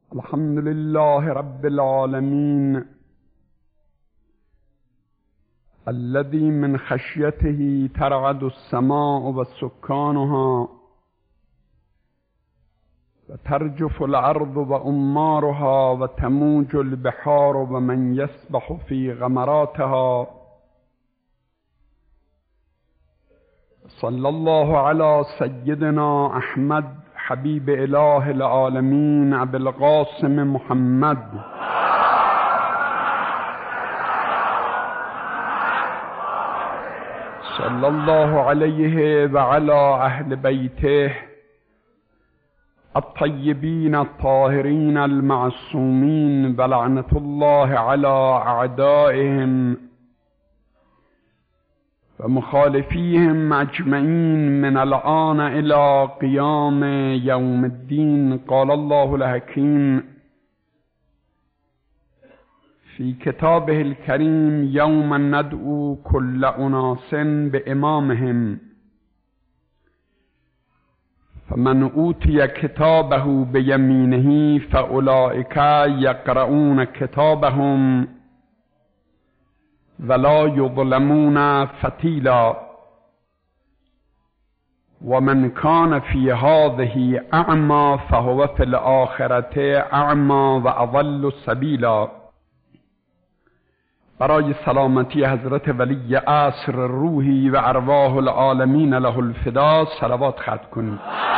الحمد لله رب العالمين الذي من خشيته ترعد السماء وسكانها وترجف الأرض وأمارها وتموج البحار ومن يسبح في غمراتها. صلى الله على سيدنا أحمد حبيب إله العالمين أبي القاسم محمد صلى الله عليه وعلى أهل بيته الطيبين الطاهرين المعصومين ولعنة الله على أعدائهم ومخالفيهم أجمعين من الآن إلى قيام يوم الدين. قال الله الحكيم في كتابه الكريم يوم ندعو كل أناس بإمامهم فمن أوتي كتابه بيمينه فأولئك يقرؤون كتابهم ولا يظلمون فتيلا ومن كان في هذه أعمى فهو في الآخرة أعمى وأضل سبيلا. برای سلامتی حضرت ولی عصر روحی و ارواح العالمین له الفدا صلوات ختم کنید.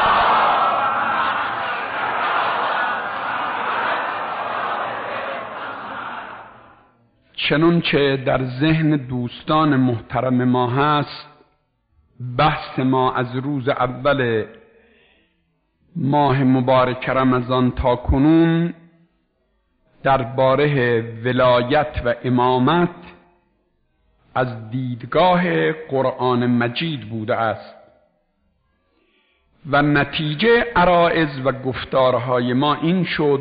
چنانچه در ذهن دوستان محترم ما هست، بحث ما از روز اول ماه مبارک رمضان تا کنون درباره ولایت و امامت از دیدگاه قرآن مجید بوده است و نتیجه عرائض و گفتارهای ما این شد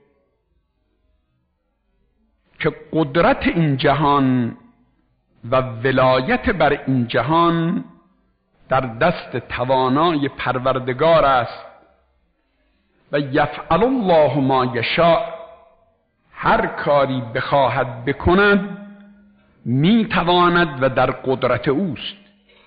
که قدرت این جهان و ولایت بر این جهان در دست توانای پروردگار است و یفعل الله ما یشاء، هر کاری بخواهد بکند میتواند و در قدرت اوست،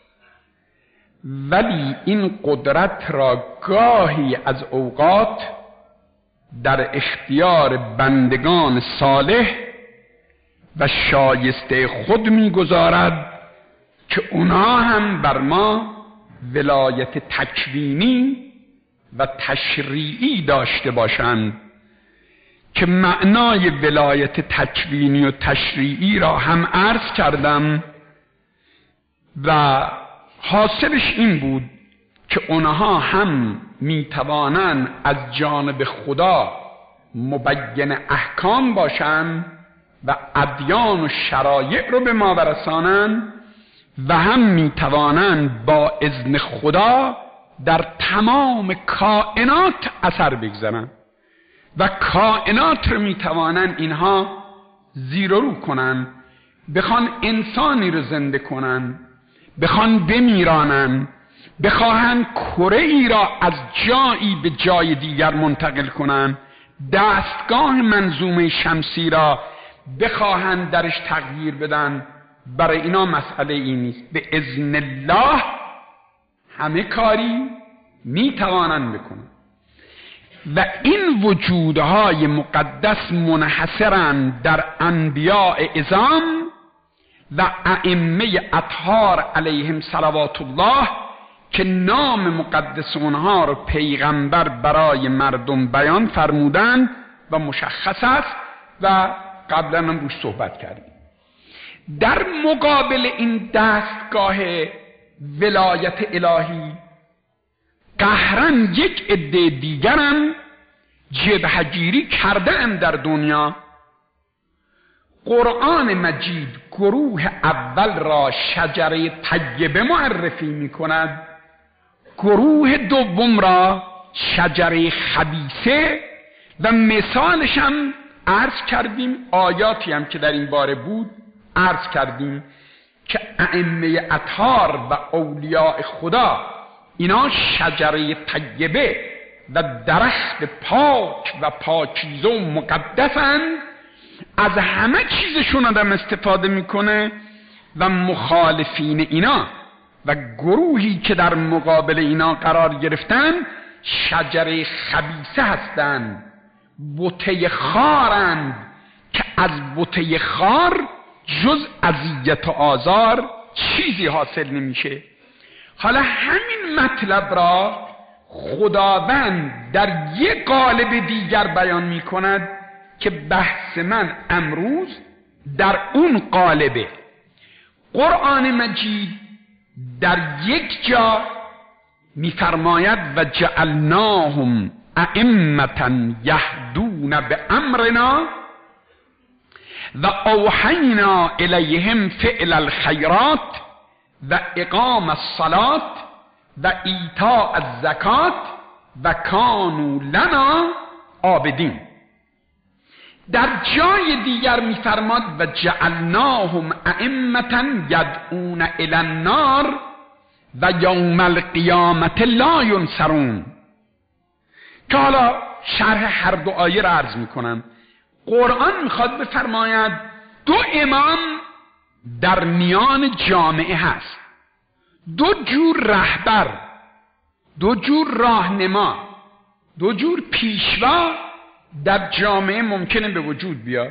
ولی این قدرت را گاهی از اوقات در اختیار بندگان صالح و شایسته خود میگذارد که اونا هم بر ما ولایت تکوینی و تشریعی داشته باشند که معنای ولایت تکوینی و تشریعی را هم عرض کردم و حاصلش این بود که اونها هم میتوانند از جانب خدا مبین احکام باشند و ادیان و شرایع رو به ما برسانند و هم میتوانند با اذن خدا در تمام کائنات اثر بگذارند و کائنات رو میتوانند اینها زیر و رو کنن، بخوان انسانی رو زنده کنن، بخوان بمیرانن، بخواهن کره ای را از جایی به جای دیگر منتقل کنن، دستگاه منظومه شمسی را بخواهن درش تغییر بدن. برای اینا مسئله این نیست، به اذن الله همه کاری میتوانن بکنن و این وجودهای مقدس منحصرند در انبیاء اعظام و ائمه اطهار علیهم صلوات الله که نام مقدس اونها رو پیغمبر برای مردم بیان فرمودند و مشخص است و قبلا هم روش صحبت کردیم. در مقابل این دستگاه ولایت الهی قهرن یک عده دیگرم جبهه‌گیری کرده‌اند در دنیا. قرآن مجید گروه اول را شجره طیبه معرفی می کند، گروه دوم را شجره خبیثه و مثالش هم عرض کردیم، آیاتی هم که در این باره بود عرض کردیم که ائمه اطهار و اولیاء خدا اینا شجره طیبه و درخت پاک و پاکیزه و مقدسند، از همه چیزشون آدم استفاده میکنه و مخالفین اینا و گروهی که در مقابل اینا قرار گرفتن شجره خبیثه هستند، بوته خارند که از بوته خار جز اذیت و آزار چیزی حاصل نمیشه. حالا همین مطلب را خداوند در یک قالب دیگر بیان میکند که بحث من امروز در اون قالبه. قرآن مجید در یک جا میفرماید و جعلناهم ائمة یهدون بامرنا و اوحینا الیهم فعل الخیرات و اقام الصلاة و ایتاء الزکات و کانوا لنا عابدین. در جای دیگر میفرماد و جعلناهم ائمة یدعون الی النار و یوم القیامة لا ینصرون. که حالا شرح هر دو آیه را عرض میکنم. قرآن میخواد بفرماید دو امام در میان جامعه هست، دو جور رهبر، دو جور راهنما، دو جور پیشوا در جامعه ممکنه به وجود بیاد.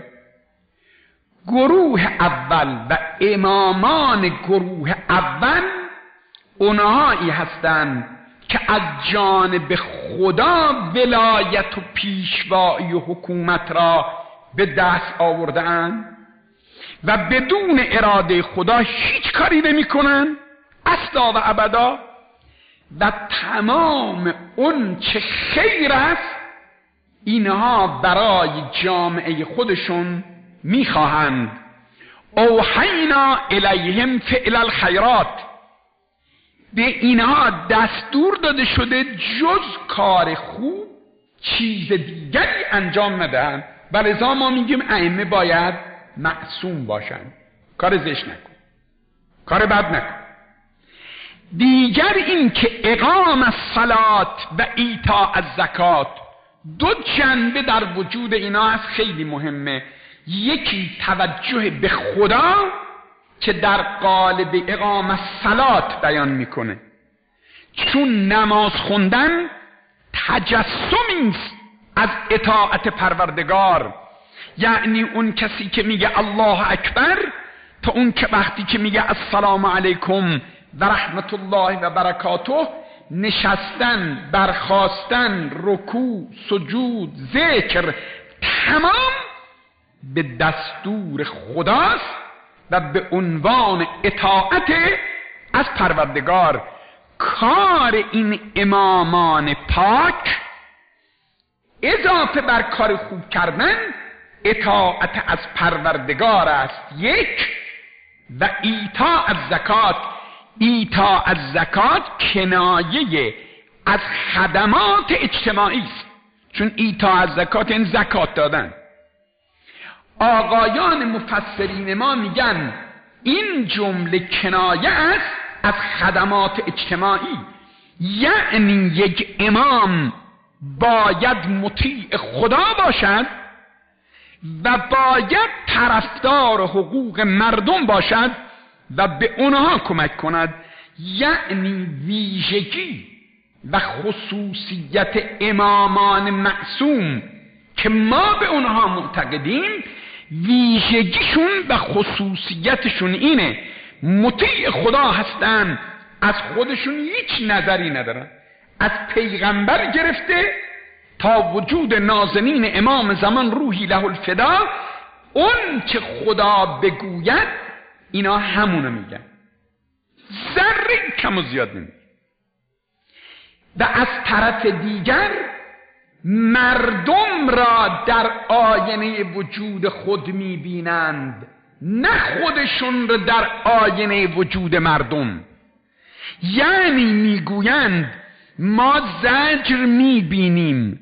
گروه اول و امامان گروه اول اونهایی هستند که از جانب خدا ولایت و پیشوایی و حکومت را به دست آورده‌اند و بدون اراده خدا هیچ کاری نمی‌کنند اصلا و ابدا، و تمام اون چه خیر است اینها برای جامعه خودشون میخواهند. اوحینا الیهم فعل الخیرات، به اینها دستور داده شده جز کار خوب چیز دیگری انجام ندهند. ولذا ما میگیم ائمه باید معصوم باشند، کار زشت نکن، کار بد نکن. دیگر این که اقام الصلات و ایتاء الزکات، دو جنبه در وجود اینا هست خیلی مهمه. یکی توجه به خدا که در قالب اقام الصلات بیان میکنه، چون نماز خوندن تجسمی است از اطاعت پروردگار. یعنی اون کسی که میگه الله اکبر تا اون که وقتی که میگه السلام علیکم و رحمت الله و برکاته، نشستن، برخاستن، رکوع، سجود، ذکر، تمام به دستور خداست و به عنوان اطاعت از پروردگار. کار این امامان پاک اضافه بر کار خوب کردن اطاعت از پروردگار است یک، و ایتاء الزکات. ایتاء الزکات کنایه از خدمات اجتماعی است، چون ایتاء الزکات این زکات دادن. آقایان مفسرین ما میگن این جمله کنایه است از خدمات اجتماعی، یعنی یک امام باید مطیع خدا باشد و باید طرفدار حقوق مردم باشد و به اونها کمک کند. یعنی ویژگی و خصوصیت امامان معصوم که ما به اونها معتقدیم، ویژگیشون و خصوصیتشون اینه مطیع خدا هستن، از خودشون هیچ نظری ندارن، از پیغمبر گرفته تا وجود نازنین امام زمان روحی له الفدا، اون که خدا بگوید اینا همونو میگن، ذره کم و زیاد نمیگن. و از طرف دیگر مردم را در آینه وجود خود میبینند، نه خودشون را در آینه وجود مردم. یعنی میگویند ما زجر میبینیم،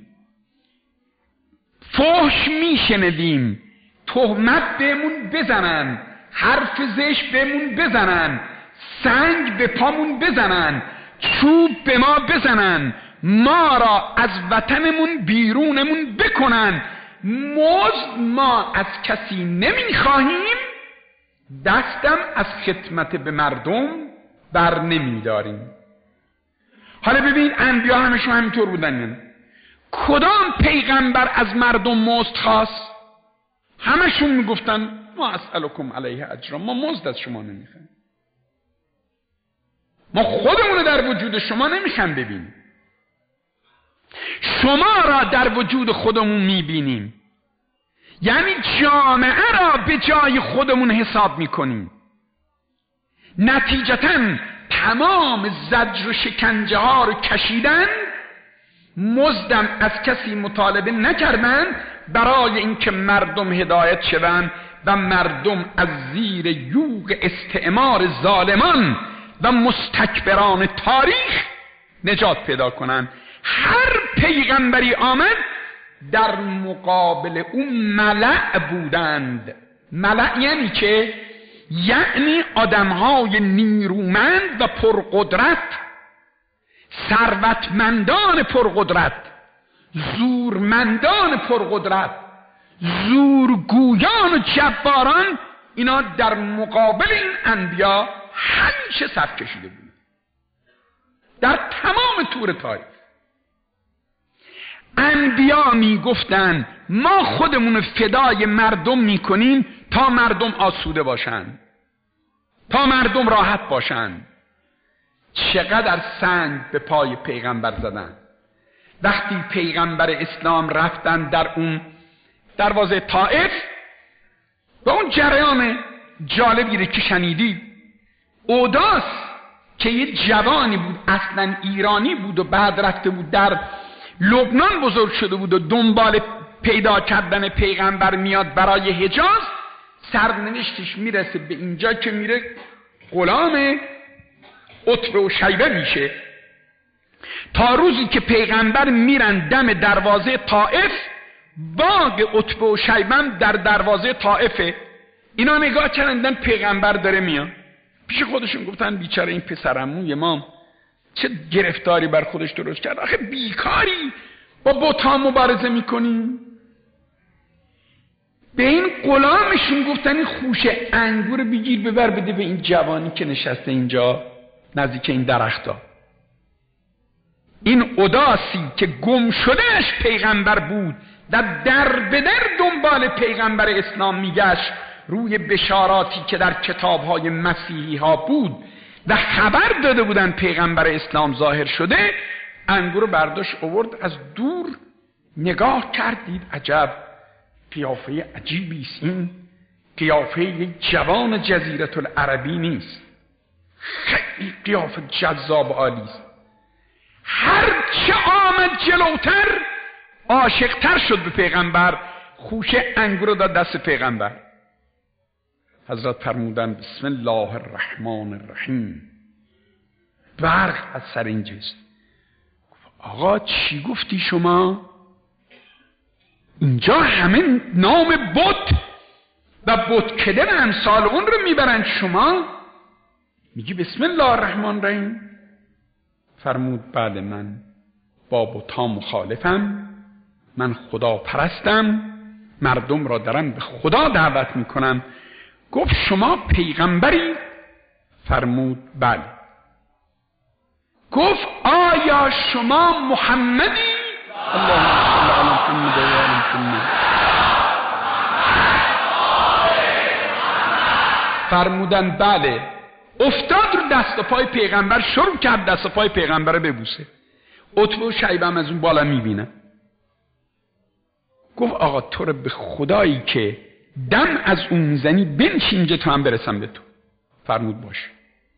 فحش میشنویم، تهمت بهمون بزنن، حرف زشت بهمون بزنن، سنگ به پامون بزنن، چوب به ما بزنن، ما را از وطنمون بیرونمون بکنن، مزد ما از کسی نمیخواهیم، دستم از خدمت به مردم بر نمیداریم. حالا ببین انبیا همشون همینطور بودن. کدام پیغمبر از مردم مزد خواست؟ همشون میگفتن ما اسألکم علیه اجرا، ما مزد از شما نمیخوایم، ما خودمون در وجود شما نمیخوایم ببینیم، شما را در وجود خودمون میبینیم، یعنی جامعه را به جای خودمون حساب میکنیم. نتیجتاً تمام زجر و شکنجه ها رو کشیدن، مزدم از کسی مطالبه نکردن برای اینکه مردم هدایت شوند و مردم از زیر یوغ استعمار ظالمان و مستکبران تاریخ نجات پیدا کنند. هر پیغمبری آمد در مقابل اون ملأ بودند. ملأ یعنی که یعنی آدمهای نیرومند و پرقدرت، ثروتمندان پرقدرت، زورمندان پرقدرت، زورگویان و جباران، اینا در مقابل این انبیا همیشه صف کشیده بود در تمام طور تاریخ. انبیا می گفتن ما خودمون فدای مردم می کنیم تا مردم آسوده باشن، تا مردم راحت باشن. چقدر سنگ به پای پیغمبر زدن. وقتی پیغمبر اسلام رفتن در اون دروازه طائف و اون جریان جالبی رو که شنیدید، اوداس که یه جوانی بود اصلا ایرانی بود و بعد رفته بود در لبنان بزرگ شده بود و دنبال پیدا کردن پیغمبر میاد برای حجاز، سرنوشتش میرسه به اینجا که میره غلام عتبه و شیبه میشه، تا روزی که پیغمبر میرن دم دروازه طائف. باغ عتبه و شیبه در دروازه طائفه. اینا نگاه کردن پیغمبر داره میاد، پیش خودشون گفتن بیچاره این پسرعموی ما چه گرفتاری بر خودش درست کرد، آخه بیکاری با بت‌ها مبارزه میکنی. به این غلامشون گفتن این خوشه انگور بگیر ببر بده به این جوانی که نشسته اینجا نزدیک این درختا. این اوداسی که گم شدهش پیغمبر بود در به در دنبال پیغمبر اسلام میگشت، روی بشاراتی که در کتابهای مسیحی ها بود و خبر داده بودن پیغمبر اسلام ظاهر شده، انگور برداشت آورد، از دور نگاه کردید عجب قیافه عجیبی است، این قیافه یک جوان جزیره العربی نیست، خیلی قیافه جذاب عالی است. هر چه آمد جلوتر عاشقتر شد به پیغمبر، خوشه انگور داد دست پیغمبر. حضرت فرمودن بسم الله الرحمن الرحیم، برق از سر این جست. آقا چی گفتی شما؟ اینجا همه نام بت و بتکده و امثال اون رو میبرن، شما میگی بسم الله الرحمن الرحیم؟ فرمود بله من با بت‌ها مخالفم، من خدا پرستم، مردم را دارم به خدا دعوت میکنم. گفت شما پیغمبری؟ فرمود بله. گفت آیا شما محمدی؟ اللهم صل علی محمد و آل محمد. فرمودن بله. افتاد رو دست و پای پیغمبر، شروع کرد دست و پای پیغمبر ببوسه. عتبه و شیبه هم از اون بالا میبینن. گفت آقا تو رو به خدایی که دم از اون میزنی بنشین اینجا تا هم برسم به تو. فرمود باشه.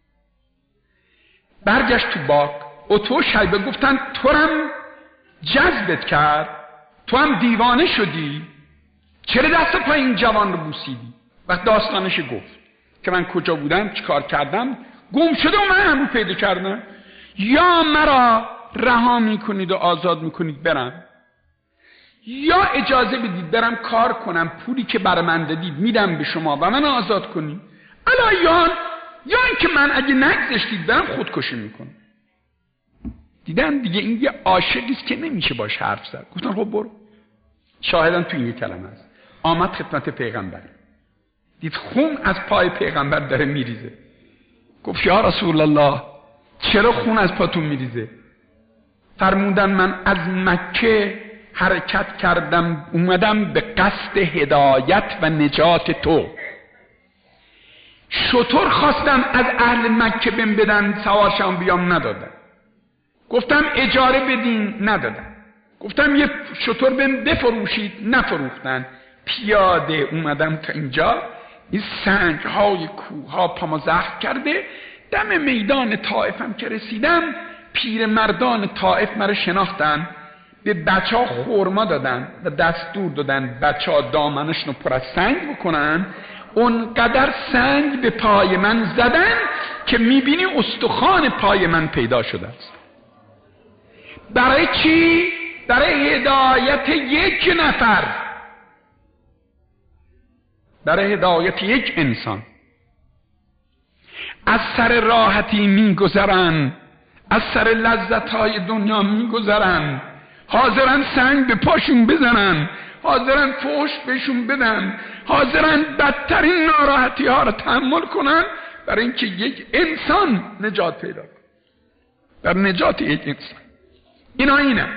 برگشت تو باغ. عتبه و شیبه گفتن تو هم جذبت کرد، تو هم دیوانه شدی، چرا دست پای این جوان رو بوسیدی؟ وقت داستانش گفت که من کجا بودم، چی کار کردم، گم شده و من همون پیدا کردم، یا مرا رها میکنید و آزاد میکنید برم، یا اجازه بدید برم کار کنم، پولی که برای من دادید میدم به شما و من آزاد کنید، یا اینکه من اگه نگذاشتید برم خودکشی میکنم. دیدن دیگه این یه عاشقی است که نمیشه باش حرف زد. گفتن خب برو. شاهدان تو این کلمه است. آمد خدمت پیغمبر، دید خون از پای پیغمبر داره میریزه. گفت یا رسول الله چرا خون از پاتون میریزه؟ فرمودن من از مکه حرکت کردم اومدم به قصد هدایت و نجات تو. شتر خواستم از اهل مکه بهم بدن سوارشم بیام، ندادن. گفتم اجاره بدین، ندادن. گفتم یه شتر بهم بفروشید، نفروختن. پیاده اومدم تا اینجا، این سنگ های کوه ها پامو زخم کرده. دم میدان طائفم که رسیدم، پیر مردان طائف مرا شناختن، به بچه ها خورما دادن و دستور دادن بچه ها دامنشون پر از سنگ بکنن. اونقدر سنگ به پای من زدن که میبینی استخوان پای من پیدا شده است. برای چی؟ برای هدایت یک نفر، برای هدایت یک انسان. از سر راحتی میگذرن، از سر لذتهای دنیا میگذرن، حاضرن سنگ به پاشون بزنن، حاضرن فحش بهشون بدن، حاضرن بدترین ناراحتی ها رو تحمل کنن برای اینکه یک انسان نجات پیدا کنه، در نجات یک انسان. اینا اینه.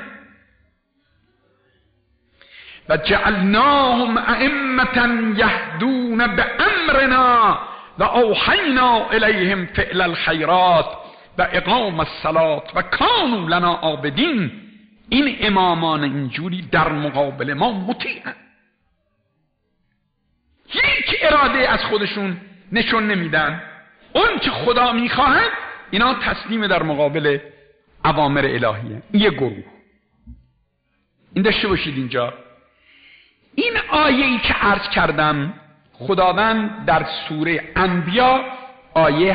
و جعلناهم ائمة یهدون بامرنا و اوحینا الیهم فعل الخیرات و اقام الصلاة و کانوا لنا عابدین. این امامان اینجوری در مقابل ما مطیعن، هیچ اراده از خودشون نشون نمیدن. اون که خدا میخواهد اینا تسلیم در مقابل اوامر الهیه. یه گروه این داشته باشید. اینجا این آیه‌ای که عرض کردم خداوند در سوره انبیا آیه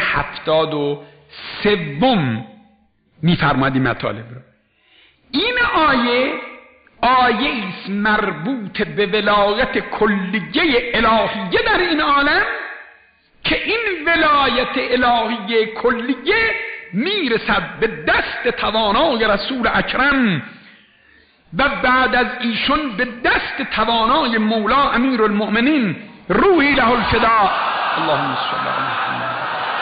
73 میفرماید این مطالب رو. این آیه است مربوط به ولایت کلیه الهیه در این عالم، که این ولایت الهیه کلیه میرسد به دست توانای رسول اکرم و بعد از ایشون به دست توانای مولا امیرالمؤمنین روحی له الفدا اللهم صل علی محمد.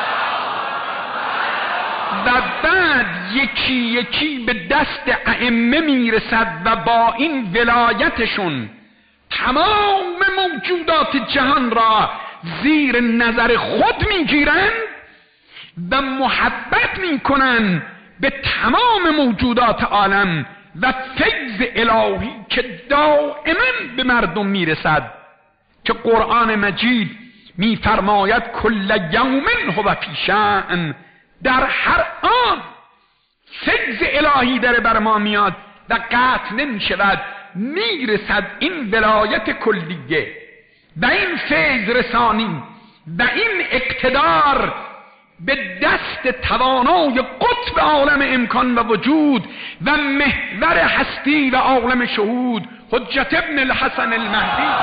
و بعد یکی یکی به دست ائمه میرسد و با این ولایتشون تمام موجودات جهان را زیر نظر خود میگیرند و محبت میکنن به تمام موجودات عالم و فیض الهی که دائما به مردم میرسد، که قرآن مجید میفرماید کل یوم هو فی شأن. در هر آن فیض الهی داره بر ما میاد و قطع نمیشود، میرسد این ولایت کلیه و این فیض رسانی و این اقتدار به دست توانای قطب عالم امکان و وجود و محور هستی و عالم شهود حجت ابن الحسن المهدی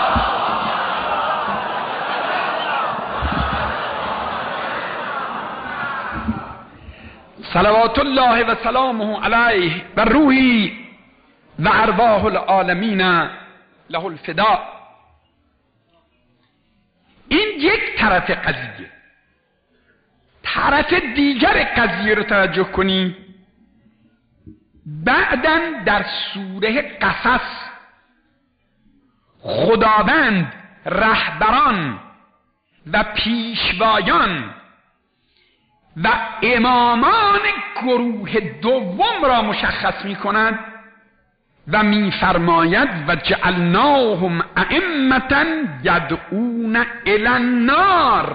صلوات الله و سلامه علیه و روحی و ارواح العالمین له الفدا. این یک طرف قضیه. طرف دیگر قضیه رو توجه کنی. بعداً در سوره قصص خداوند رهبران و پیشوایان و امامان گروه دوم را مشخص می کند و می فرماید و جعلناهم ائمة یدعون الی النار.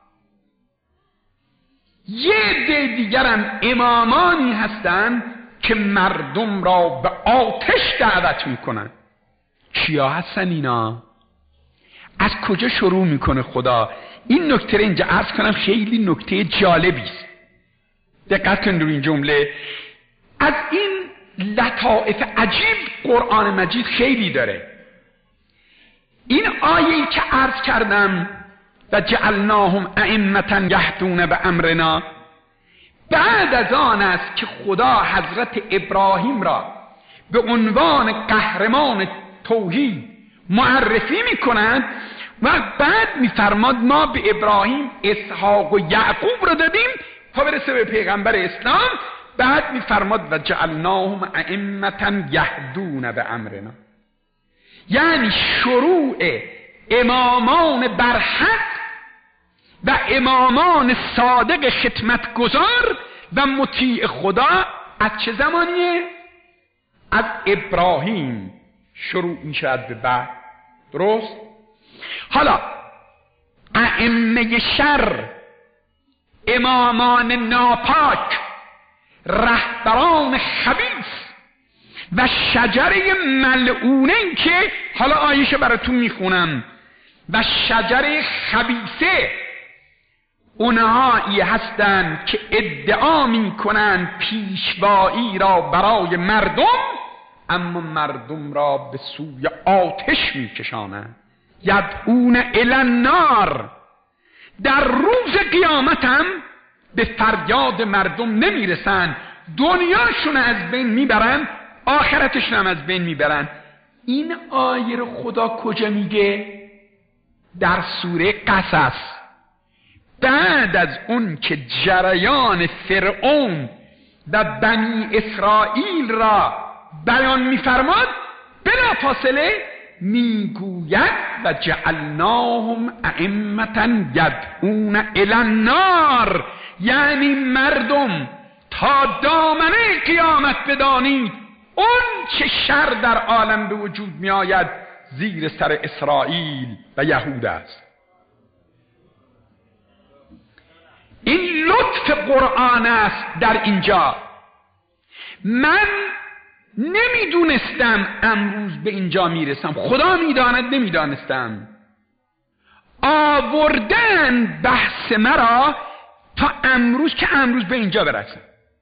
یه عده دیگرن امامانی هستند که مردم را به آتش دعوت می کنند. کیا هستن اینا؟ از کجا شروع میکنه خدا؟ این نکته رو اینجا عرض کنم، خیلی نکته جالبی است. دقت کنید روی این جمله. از این لطائف عجیب قرآن مجید خیلی داره. این آیه‌ای که عرض کردم و جعلناهم ائمة یهدون بامرنا، بعد از آن است که خدا حضرت ابراهیم را به عنوان قهرمان توحید معرفی می‌کند و بعد می‌فرماد ما به ابراهیم اسحاق و یعقوب را دادیم تا برسه به پیغمبر اسلام. بعد می‌فرماد و جعلناهم ائمة یهدون بامرنا، یعنی شروع امامان برحق و امامان صادق خدمتگزار و مطیع خدا از چه زمانیه؟ از ابراهیم شروع می شود به بعد. درست؟ حالا ائمه شر، امامان ناپاک، رهبران خبیث و شجره ملعونه که حالا آیشه براتون میخونم و شجره خبیثه، اونهایی هستند که ادعا میکنند پیشوایی را برای مردم، اما مردم را به سوی آتش میکشانند. یدعون الی النار، در روز قیامت هم به فریاد مردم نمیرسن، دنیاشون از بین میبرن، آخرتشون هم از بین میبرن. این آیه رو خدا کجا میگه؟ در سوره قصص. بعد از اون که جریان فرعون و بنی اسرائیل را بیان میفرماد، بلافاصله میگوید و جعلناهم ائمة یدعون الی النار، یعنی مردم تا دامنه قیامت بدانید اون چه شر در عالم به وجود می آید زیر سر اسرائیل و یهود است. این لطف قرآن است در اینجا. من نمیدونستم امروز به اینجا میرسم، خدا میداند نمیدانستم. آوردن بحث مرا تا امروز که امروز به اینجا برسم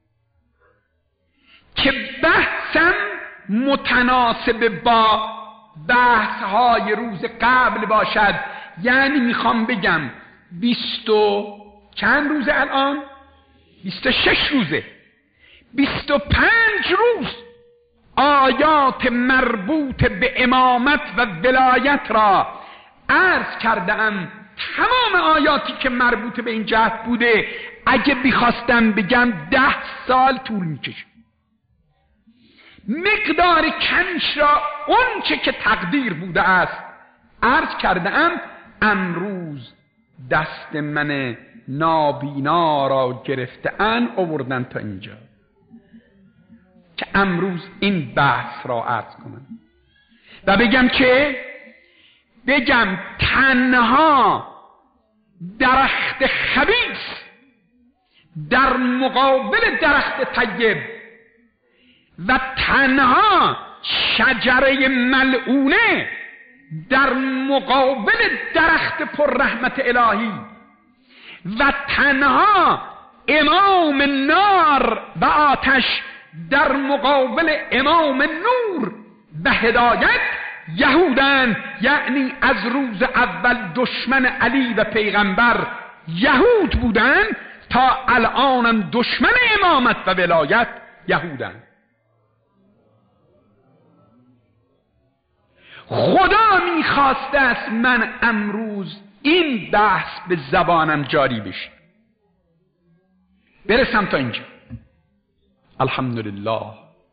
که بحثم متناسب با بحث‌های روز قبل باشد. یعنی میخوام بگم 20 چند روزه الان؟ 26 روزه، 25 روز آیات مربوط به امامت و ولایت را عرض کردم. تمام آیاتی که مربوط به این جهت بوده اگه بخواستم بگم 10 سال طول میکشه. مقدار کمش را اون چه که تقدیر بوده است عرض کردم. امروز دست من نابینا را گرفتن آوردن تا اینجا که امروز این بحث را عرض کنم و بگم تنها درخت خبیث در مقابل درخت طیب و تنها شجره ملعونه در مقابل درخت پر رحمت الهی و تنها امام نار و آتش در مقابل امام نور و هدایت یهودن. یعنی از روز اول دشمن علی و پیغمبر یهود بودن تا الان دشمن امامت و ولایت یهودن. خدا میخواسته است من امروز این بحث به زبانم جاری بشه، برسم تا اینجا. الحمدلله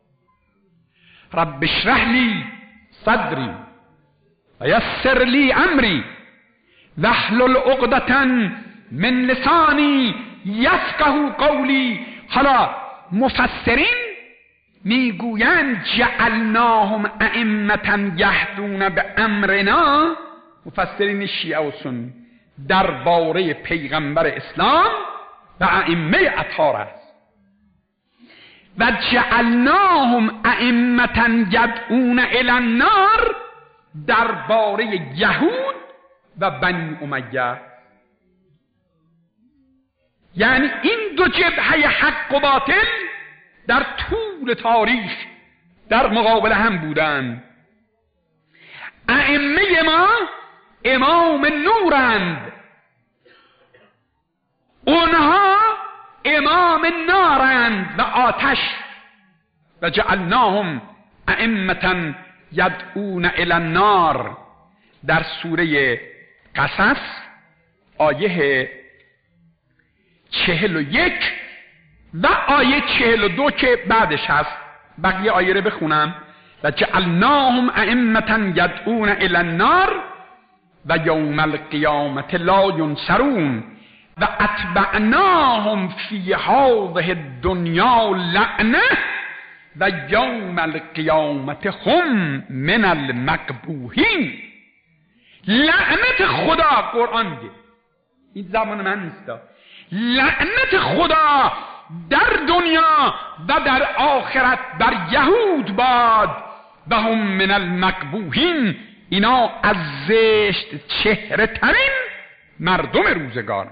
رب اشرح لی صدری و یسر لی امری واحلل عقدة من لسانی یفقهوا قولی. حالا مفسرین میگویند جعلناهم ائمة یهدون بامرنا، مفسرین شیعه و سنی درباره پیغمبر اسلام و ائمه اطهار است. و جعلناهم ائمة یدعون الی النار درباره یهود و بنی امیه. یعنی این دو جبهه حق و باطل در طول تاریخ در مقابل هم بودند. ائمه ما امام نورند، اونها امام نارند و آتش. و جعلناهم ائمة یدعون الی النار در سوره قصص آیه 41 و آیه 42 که بعدش هست. بقیه آیه رو بخونم. و جعلناهم ائمة یدعون الی النار و یوم القیامة لا ینصرون و اتبعناهم فی هذه الدنیا لعنة و یوم القیامة هم من المقبوحین. لعنت خدا، قرآن میگه، این زبان من نیست، لعنت خدا در دنیا و در آخرت بر یهود باد و هم من المقبوحین، اینا از زشت چهره ترین مردم روزگار.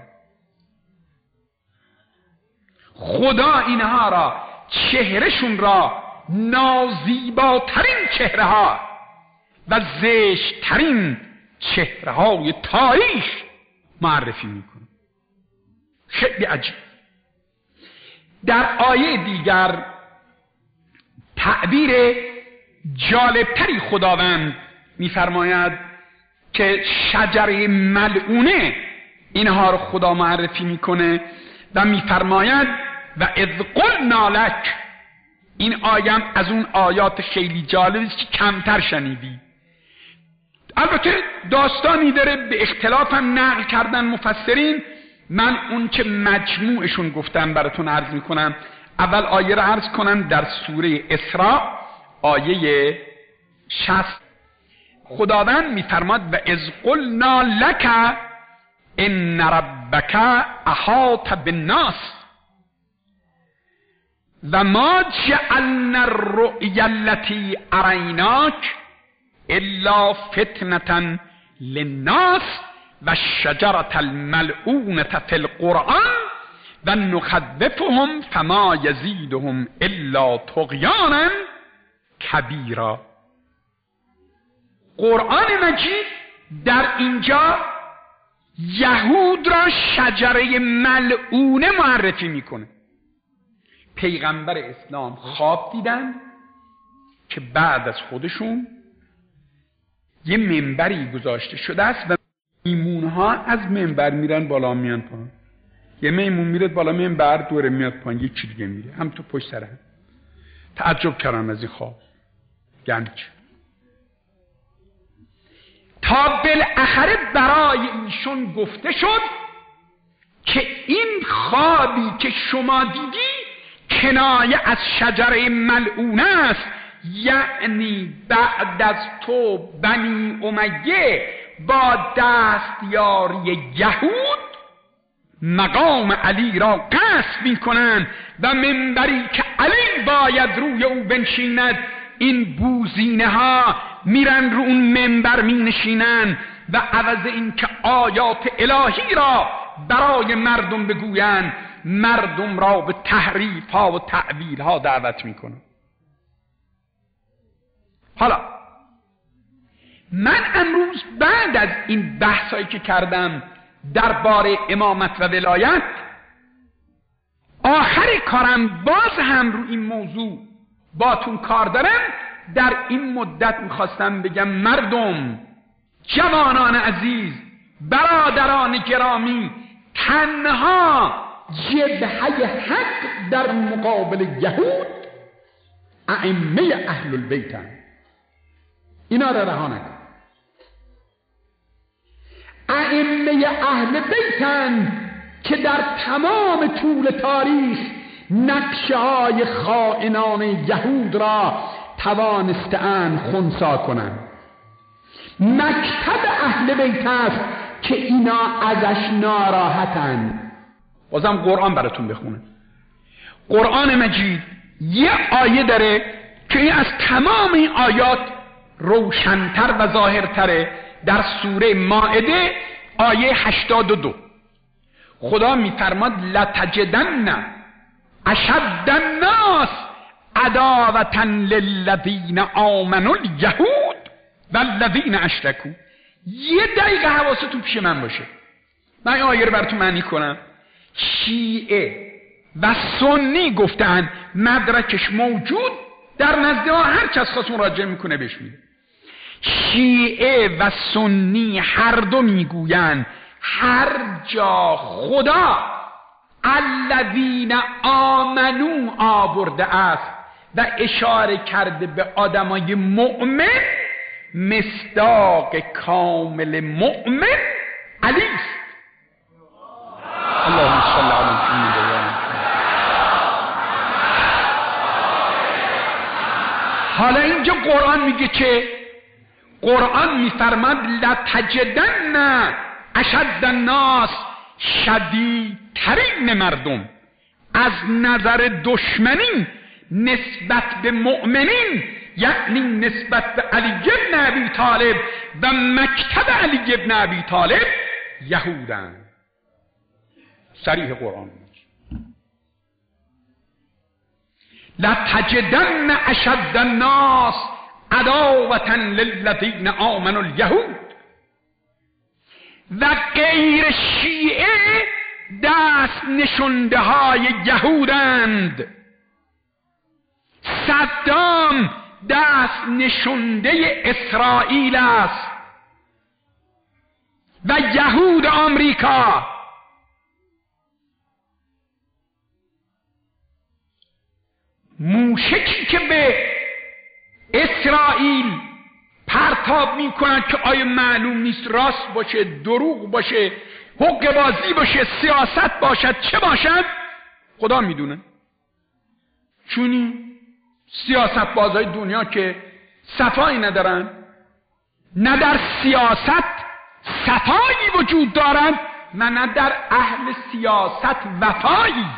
خدا اینها را، چهرهشون را، نازیباترین چهره ها و زشت ترین چهره های تاریخ معرفی میکنه. خیلی عجیب. در آیه دیگر تعبیر جالبتری خداوند میفرماید که شجره ملعونه اینها رو خدا معرفی میکنه و میفرماید و اذ قلنا لک. این آیم از اون آیات خیلی جالبی است که کمتر شنیدی. البته داستانی داره، به اختلاف هم نقل کردن مفسرین. من اون که مجموعشون گفتم براتون عرض میکنم. اول آیه رو عرض کنم در سوره اسراء آیه 60. خداوند میفرماد و اذ قلنا لک ان ربک احاط بالناس و ما جعلنا الرؤیا التي اریناک الا فتنة للناس و الشجرة الملعونة فی القرآن و نخوفهم فما یزیدهم الا طغیانا کبیرا. قرآن مجید در اینجا یهود را شجره ملعونه معرفی میکنه. پیغمبر اسلام خواب دیدن که بعد از خودشون یه منبری گذاشته شده است و میمونها از منبر میرن بالا میان پایین. یه میمون میره بالا منبر، دوره میاد پایین، یه چی دیگه میره هم تو پشت سر هم. تعجب کردم از این خواب. یعنی چی؟ تا بالاخره برای ایشون گفته شد که این خوابی که شما دیدی کنایه از شجره ملعونه است، یعنی بعد از تو بنی امیه با دستیاری یهود مقام علی را غصب میکنند و منبری که علی باید روی او بنشیند، این بوزینه ها میرن رو اون منبر مینشینن و عوض این که آیات الهی را برای مردم بگویند، مردم را به تحریف ها و تعویل ها دعوت میکنن. حالا من امروز بعد از این بحثایی که کردم درباره امامت و ولایت، آخر کارم باز هم رو این موضوع باتون کار دارم. در این مدت میخواستم بگم مردم، جوانان عزیز، برادران گرامی، تنها جبهه حق در مقابل یهود ائمه اهل البیتن. اینا را رها نکن. ائمه اهل بیتن که در تمام طول تاریخ نقشه های خائنان یهود را توانسته‌اند خنثی کنند. مکتب اهل بیت است که اینا ازش ناراحتند. بازم قرآن براتون بخونم. قرآن مجید یه آیه داره که این از تمام این آیات روشن‌تر و ظاهرتره. در سوره مائده آیه 82 خدا میفرماد لتجدن اشد الناس عداوة للذین آمنوا الیهود والذین اشرکوا. یه دقیقه حواستون پیش من باشه. من این آیه رو براتون معنی کنم. شیعه و سنی گفتن مدرکش موجود در نزد ها، هر کس خواست مراجعه میکنه بهش میده. شیعه و سنی هر دو میگویند هر جا خدا الذین آمنو آورده است و اشاره کرده به آدمای مؤمن، مصداق کامل مؤمن علی است. اللهم صل علی محمد. حالا اینجا قرآن میگه که قرآن میفرماد لتجدن اشد الناس شدیدترین مردم از نظر دشمنی نسبت به مؤمنین، یعنی نسبت به علی بن ابی طالب و مکتب علی بن ابی طالب، یهودن. صریح قرآن لتجدن اشد الناس عداوة للذین آمنوا الیهود. و غیر شیعه دست نشنده های یهودند. صدام دست نشنده اسرائیل است و یهود آمریکا. موشکی که به اسرائیل پرتاب میکنن که آیا معلوم نیست راست باشه، دروغ باشه، حقه بازی باشه، سیاست باشد، چه باشد، خدا میدونه. چونی سیاست بازای دنیا که صفایی ندارن، نه در سیاست صفایی وجود دارند و نه در اهل سیاست وفایی.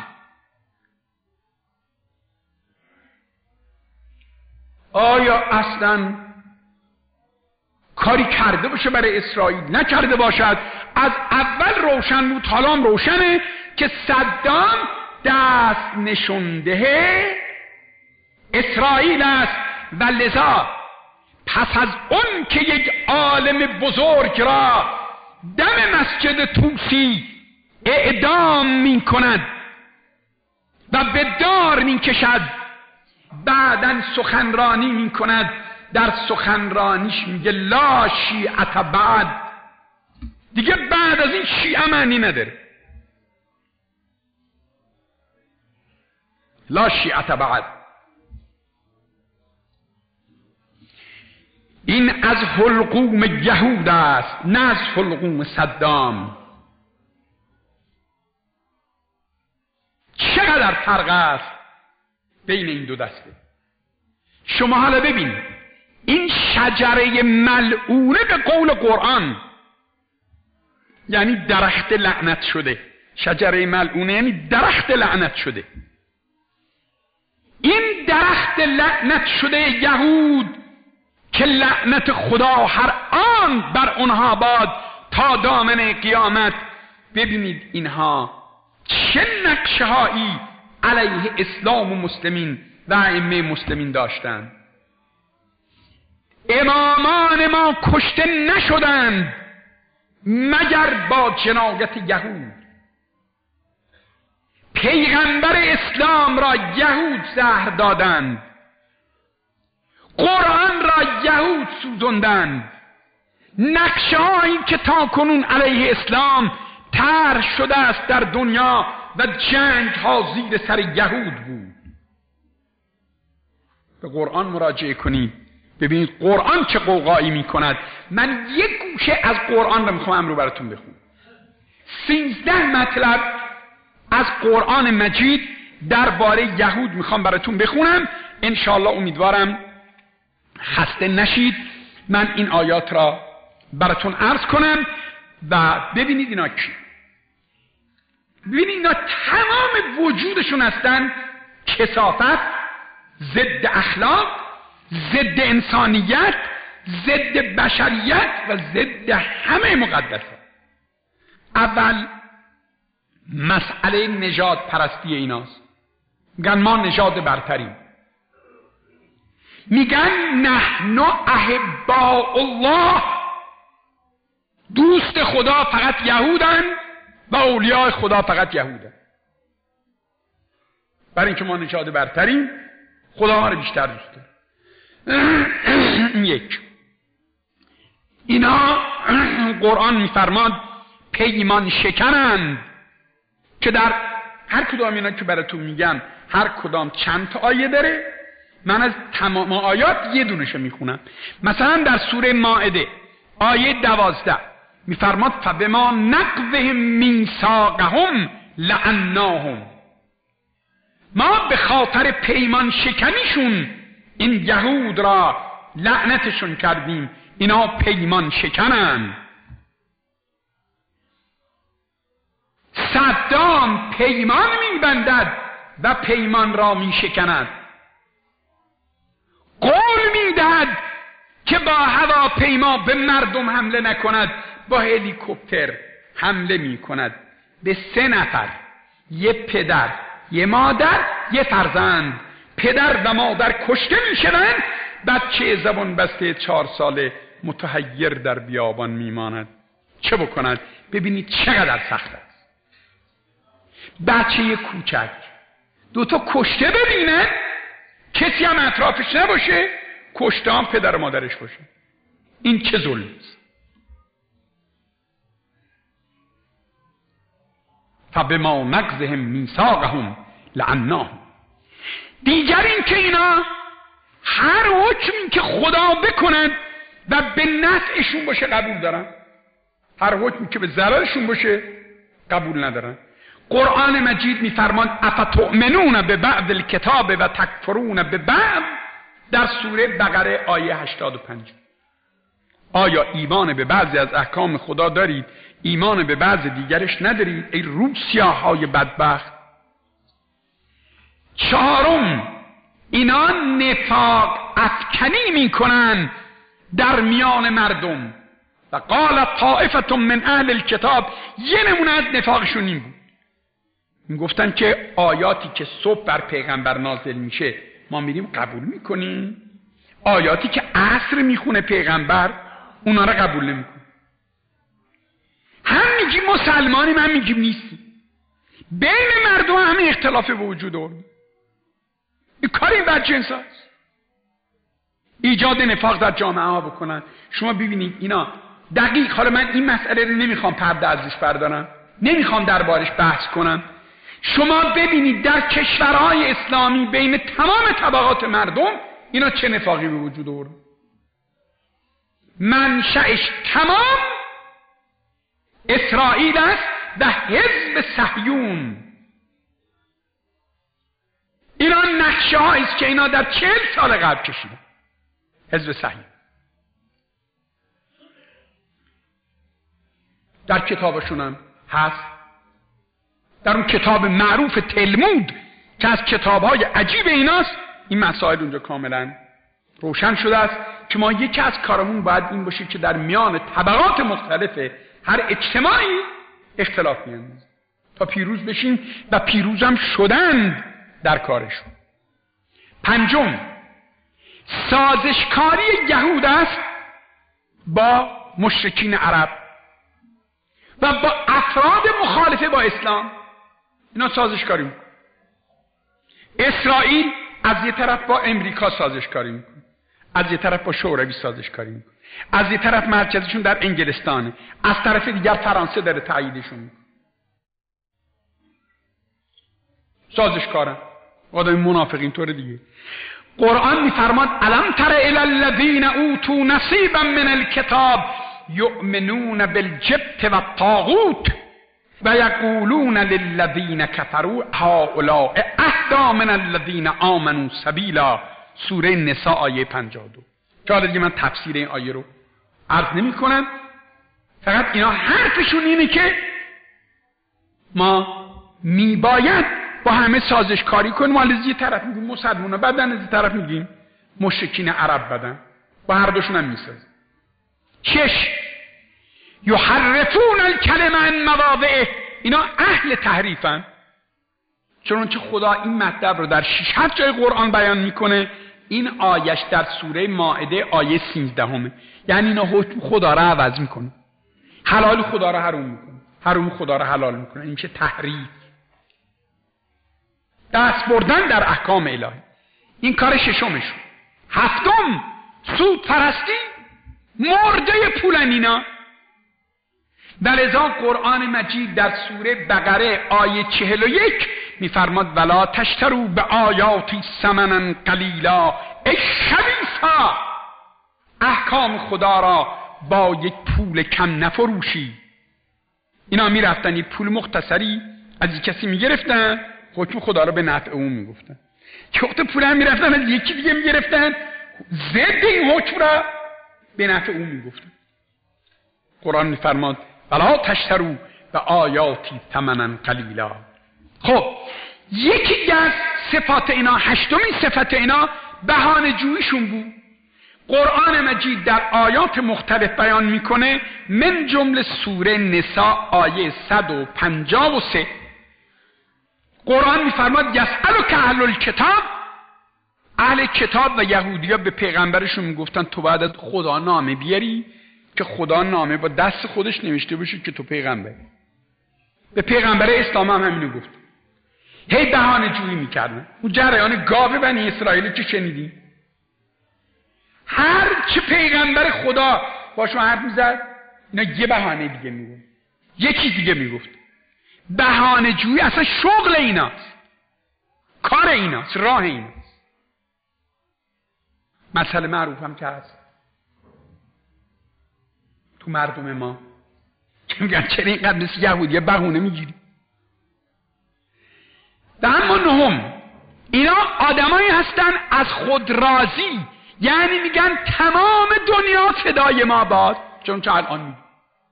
آیا اصلا کاری کرده باشه برای اسرائیل؟ نکرده باشد. از اول روشن بود، حالا هم روشنه که صدام دست نشنده اسرائیل است و لذا پس از اون که یک عالم بزرگ را دم مسجد طوسی اعدام می کند و به دار می کشد، بعدن سخنرانی می کند، در سخنرانیش میگه لا شیعت بعد، دیگه بعد از این شیعه معنی نداره. لا شیعت بعد. این از حلقوم یهود است، نه از حلقوم صدام. چقدر فرق است بین این دو دسته. شما حالا ببینید این شجره ملعونه به قول قرآن یعنی درخت لعنت شده. شجره ملعونه یعنی درخت لعنت شده. این درخت لعنت شده یهود که لعنت خدا هر آن بر اونها باد تا دامن قیامت. ببینید اینها چه نقشه هایی علیه اسلام و مسلمین و ائمه مسلمین داشتند. امامان ما کشته نشدند مگر با جنایت یهود. پیغمبر اسلام را یهود زهر دادند، قرآن را یهود سوزاندند. نقشه هایی که تا کنون علیه اسلام طرح شده است در دنیا و جنگ ها زیر سر یهود بود. به قرآن مراجعه کنید ببینید قرآن چه قوقایی می کند. من یک گوشه از قرآن رو میخوام امرو براتون بخونم. 13 مطلب از قرآن مجید درباره یهود میخوام براتون بخونم. انشاءالله امیدوارم خسته نشید. من این آیات را براتون عرض کنم و ببینید اینا کی. ببینید اینا تمام وجودشون هستن کثافت، ضد اخلاق، ضد انسانیت، ضد بشریت و ضد همه مقدسات. اول مسئله نژاد پرستی ایناست. میگن ما نژاد برتریم. میگن نحن احباء الله، دوست خدا فقط یهودن و اولیاء خدا فقط یهودن. برای اینکه ما نژاد برتریم، خدا ما رو بیشتر دوست داره. یک، اینا قرآن میفرماد پیمان شکنند، که در هر کدام اینا که براتون میگم هر کدام چند تا آیه داره. من از تمام آیات یه دونشو میخونم. مثلا در سوره مائده آیه 12 میفرماد فبما نقضهم میثاقهم لعناهم، ما به خاطر پیمان شکنیشون این یهود را لعنتشون کردیم، اینا پیمان شکنن. صدام پیمان میبندد و پیمان را میشکند، قول میدهد که با هواپیما به مردم حمله نکند، با هلیکوپتر حمله میکند به 3 نفر، یه پدر، یه مادر، یه فرزند. پدر و مادر کشته میشوند، بچه زبان بسته 4 ساله متحیر در بیابان میماند. چه بکند؟ ببینید چقدر سخت است. بچه کوچک 2 تا کشته ببینن، کسی هم اطرافش نباشه، کشته هم پدر و مادرش باشه. این چه ظلمی است؟ فبما نقضهم میثاقهم لعناهم. دیگر این که اینا هر حکمی که خدا بکنند و به نفعشون باشه قبول دارن، هر حکمی که به ضررشون باشه قبول ندارن. قرآن مجید میفرمان افتؤمنون ببعض الکتاب و تکفرون ببعض، در سوره بقره آیه 85. آیا ایمان به بعضی از احکام خدا دارید، ایمان به بعض دیگرش ندارید؟ ای روسیاهای بدبخت. 4، اینا نفاق افکنی میکنن در میان مردم. و قال طائفه من اهل الکتاب، یه نمونه از نفاقشون این بود، میگفتن که آیاتی که صبح بر پیغمبر نازل میشه ما میریم قبول میکنیم، آیاتی که عصر میخونه پیغمبر اونا را قبول نمیکنیم. هم میگیم مسلمانیم، هم میگیم نیستیم. بین مردم همه اختلاف به وجود آورد. این کار این بدجنس هست، ایجاد نفاق در جامعه ها بکنن. شما ببینید اینا دقیق، حالا من این مسئله رو نمیخوام پرده ازش بردارم، نمیخوام دربارش بحث کنم. شما ببینید در کشورهای اسلامی بین تمام طبقات مردم اینا چه نفاقی به وجود آورد. منشأش تمام اسرائیل است و حزب صهیون. اینا نقشه هایی است که اینا در 40 سال قبل کشیدن. حزب صهیون در کتابشون هم هست، در اون کتاب معروف تلمود که از کتابهای عجیب ایناست، این مسائل اونجا کاملا روشن شده است که ما یکی از کارمون باید این باشه که در میان طبقات مختلف هر اجتماعی اختلاف میاندازیم تا پیروز بشیم و پیروز هم شدند در کارشون. 5، سازشکاری یهود است با مشرکین عرب و با افراد مخالف با اسلام. اینا سازشکاری میکنه. اسرائیل از یه طرف با امریکا سازشکاری میکنه، از یه طرف با شوروی سازشکاری میکنه، از یه طرف مرکزشون در انگلستانه، از طرف دیگر فرانسه داره تاییدشون میکنه. سازشکارن، آدم منافقین طور دیگه. قرآن میفرماد الم تر الی الذین اوتوا نصیبا من الکتاب یؤمنون بالجبت والطاغوت و یقولون للذین کفروا هؤلاء اهدی من الذین آمنوا سبیلا. سوره نساء آیه 52. که حالا دیگه من تفسیر این آیه رو عرض نمی کنم، فقط اینا حرفشون اینه که ما میباید با همه سازشکاری کنیم. حالا از یه طرف میگیم مسلمونا بدن، از یه طرف میگیم مشرکین عرب بدن، با هر دوشون هم میسازیم. 6، یحرفون الکلمه عن مواضعه. اینا اهل تحریفن، چنانچه خدا این مطلب رو در 6 جای قرآن بیان میکنه. این آیش در سوره مائده آیه 13، یعنی اینا حکم خدا رو عوض میکنه، حلال خدا رو حرام میکنه، حرام خدا رو حلال میکنه. این چه تحریف. دست بردن در احکام الهی. این کار ششمشون. هفتم، سود پرستی، مرده پولن اینا. ولذا قرآن مجید در سوره بقره آیه 41 میفرماد ولا تشتروا به آیاتی ثمنا قلیلا، ای خبیثا احکام خدا را با یک پول کم نفروشی. اینا میرفتن یک پول مختصری از یک کسی میگرفتن، حکم خدا را به نفع اون میگفتن. که وقت پول هم میرفتن از یکی دیگه میگرفتن، ضد این حکم را به نفع اون میگفتن. قرآن میفرماد ولا تشتروا به آیاتی ثمنا قلیلا. خب یکی از صفات اینا، هشتمین صفت اینا بهانه جوییشون بود. قرآن مجید در آیات مختلف بیان میکنه، من جمله سوره نساء آیه 153 قرآن میفرماد یسألک اهل الکتاب، اهل کتاب و یهودی‌ها به پیغمبرشون میگفتن تو باید از خدا نامه بیاری که خدا نامه با دست خودش نوشته باشه که تو پیغمبری. به پیغمبر اسلام هم همینو گفت. هی بهانه جویی میکردن. اون جریان گاو بنی اسرائیل که شنیدیم، هر چه پیغمبر خدا باشون حرف میزد اینا یه بهانه دیگه میگفت، یکی دیگه میگفت. بهانه جویی اصلا شغل ایناست، کار ایناست، راه ایناست. مسئله معروف هم که هست تو مردم ما که میگن چرا اینقدر مثل یهودیه بهونه میگیری. و اما نهم، اینا آدمایی هستن از خود راضی، یعنی میگن تمام دنیا فدای ما باد، چون چه الان میگن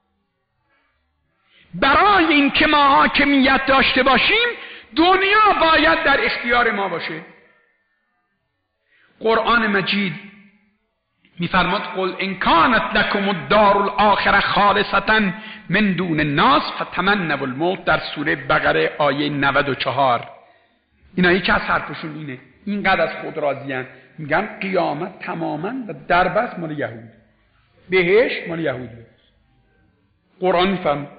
برای این که ما حاکمیت داشته باشیم دنیا باید در اختیار ما باشه. قرآن مجید میفرماد قل ان کانت لکم الدار الاخره خالصة من دون الناس فتمنوا الموت، در سوره بقره آیه 94. اینا یکی از حرفشون اینه، اینقدر از خود راضیان، میگن قیامت تماما و دربست مال یهود، بهشت مال یهود. قرآن میفرماد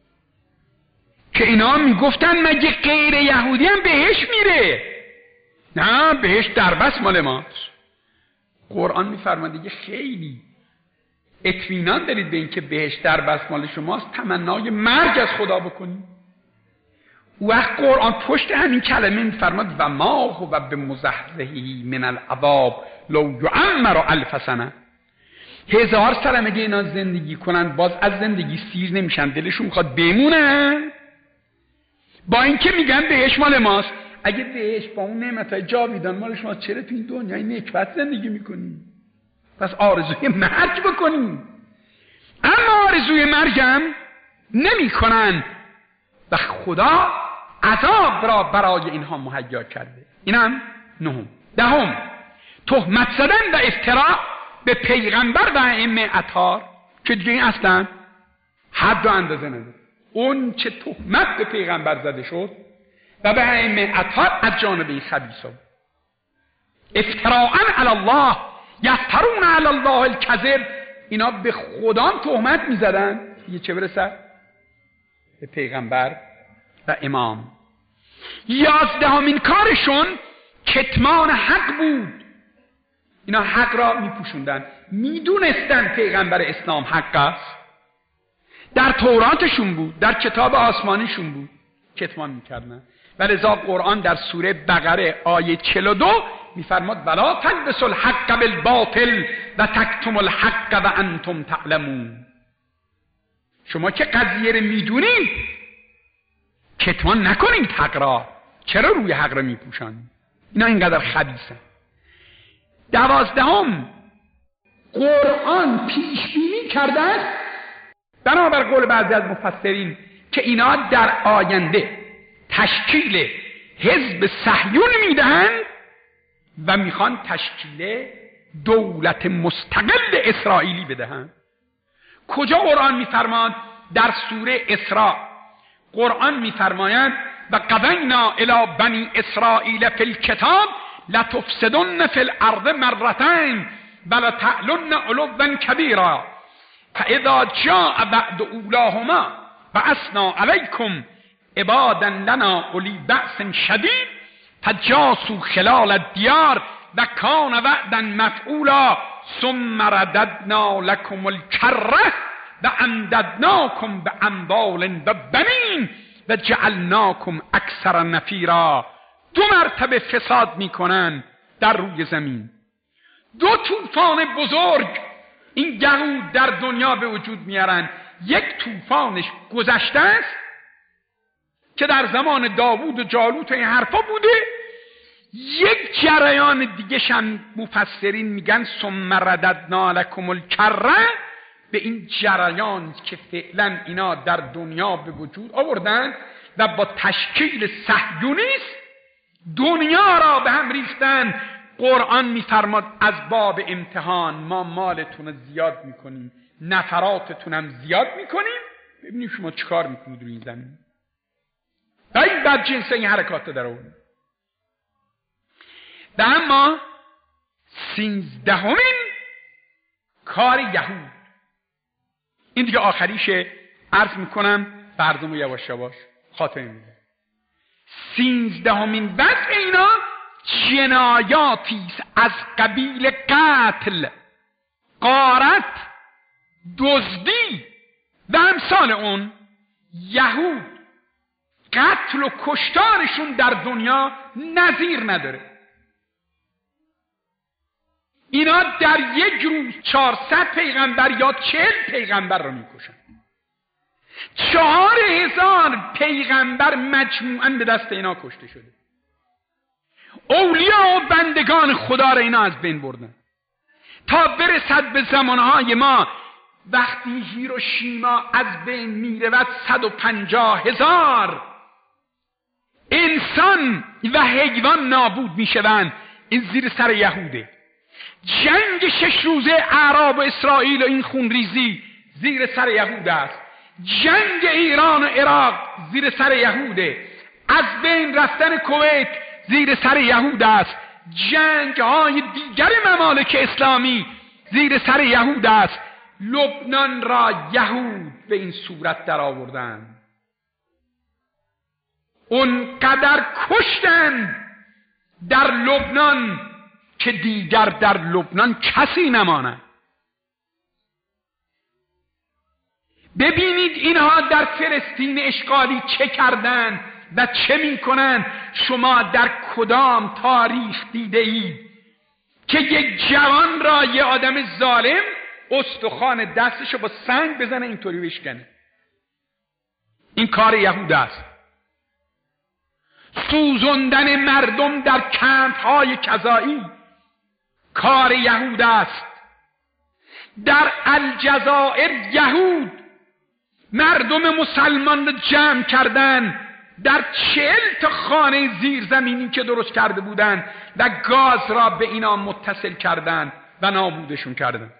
که اینا میگفتن مگه غیر یهودی هم بهشت میره؟ نه، بهشت دربست مال ماست. قرآن میفرماد دیگه خیلی اطمینان دارید به این که بهشت دربست مال شماست، تمنای مرگ از خدا بکنید. وقت قرآن پشت همین کلمه میفرماد و ما هو بمزحزحه من العذاب لو یعمر 1000 سنه. 1000 سال اگه اینا زندگی کنن باز از زندگی سیر نمیشن، دلشون میخواد بمونن، با اینکه میگن بهشت مال ماست. اگه بهشت با اون نعمتای جاویدان مال شما، چرا تو این دنیای نکبت زندگی میکنیم؟ پس آرزوی مرگ بکنیم. اما آرزوی مرگم نمی کنن و خدا عذاب را برای اینها مهیا کرده. اینم نهم. دهم، تهمت زدن و افتراء به پیغمبر و ائمه اطهار که دیگه این اصلا حد و اندازه نداره. اون چه تهمت به پیغمبر زده شد و به ائمه اطهار از جانب این خبیثا، افتراء علی الله، یفترون علی الله الکذب، اینا به خدا تهمت میزدن، یه چه برسه به پیغمبر و امام. 11مین کارشون کتمان حق بود. اینا حق را میپوشوندن، میدونستن پیغمبر اسلام حق است، در توراتشون بود، در کتاب آسمانیشون بود، کتمان میکردن. ولذا قرآن در سوره بقره آیه 42 میفرماد ولا تلبسوا الحق بالباطل و تکتموا الحق و انتم تعلمون. شما که قضیه رو میدونید کتمان نکنید حق را، چرا روی حق را میپوشانید؟ اینا اینقدر خبیثن. 12م، قرآن پیش بینی کرده بنابر قول بعضی از مفسرین که اینا در آینده تشکیل حزب صهیون میدهند و میخوان تشکیل دولت مستقل اسرائیلی بدهند. کجا قرآن میفرماد؟ در سوره اسراء قرآن میفرماید و قضینا الی بنی اسرائیل فی الکتاب لتفسدن فی الارض مرتين ولتعلن علوا کبیرا فاذا جاء وعد اولاهما بعثنا علیکم عبادا لنا اولی بأس شدید فجاسوا خلال الدیار و کان وعدا مفعولا ثم رددنا لكم الکره و امددناکم باموال و بنین و جعلناکم اکثر نفیرا. 2 مرتبه فساد میکنن در روی زمین. 2 طوفان بزرگ این یهود در دنیا به وجود میارن. یک طوفانش گذشته است که در زمان داوود و جالوت و این حرفا بوده. یک جریان دیگه شم مفسرین میگن ثم رددنا لكم الکره، به این جریان که فعلا اینا در دنیا به وجود آوردن و با تشکیل صهیونیسم دنیا را به هم ریختن. قرآن میفرماد از باب امتحان ما مالتون رو زیاد میکنیم، نفراتتون هم زیاد میکنیم، ببینیم شما چیکار میکنید روی این زمین. این بد جنس این حرکات در اون. و اما 13مین کار یهود، این دیگه آخریشه، عرض میکنم برنامه یواش یواش خاتمه میده. 13مین وضع اینا جنایاتی از قبیل قتل، غارت، دزدی و امثال اون. یهود قتل و کشتارشون در دنیا نظیر نداره. اینا در یک روز 400 پیغمبر یا 40 پیغمبر رو میکشن. 4000 پیغمبر مجموعاً به دست اینا کشته شده. اولیا و بندگان خدا رو اینا از بین بردن تا برسد به زمانهای ما وقتی هیروشیما از بین میره و 150,000 انسان و حیوان نابود میشوند. این زیر سر یهوده. جنگ 6 روزه اعراب و اسرائیل و این خونریزی زیر سر یهود است. جنگ ایران و عراق زیر سر یهوده. از بین رفتن کویت زیر سر یهود است. جنگ های دیگر ممالک اسلامی زیر سر یهود است. لبنان را یهود به این صورت در آوردن، اونقدر کشتن در لبنان که دیگر در لبنان کسی نماند. ببینید اینها در فلسطین اشغالی چه کردند و چه میکنند. شما در کدام تاریخ دیده اید که یک جوان را یه آدم ظالم استخوان دستشو با سنگ بزنه اینطوری بشکنه؟ این کار یهود است. سوزندن مردم در کمپ‌های کذایی کار یهود است. در الجزایر یهود مردم مسلمان را جمع کردن در 40 تا خانه زیرزمینی که درست کرده بودند و گاز را به اینا متصل کردند و نابودشون کردند.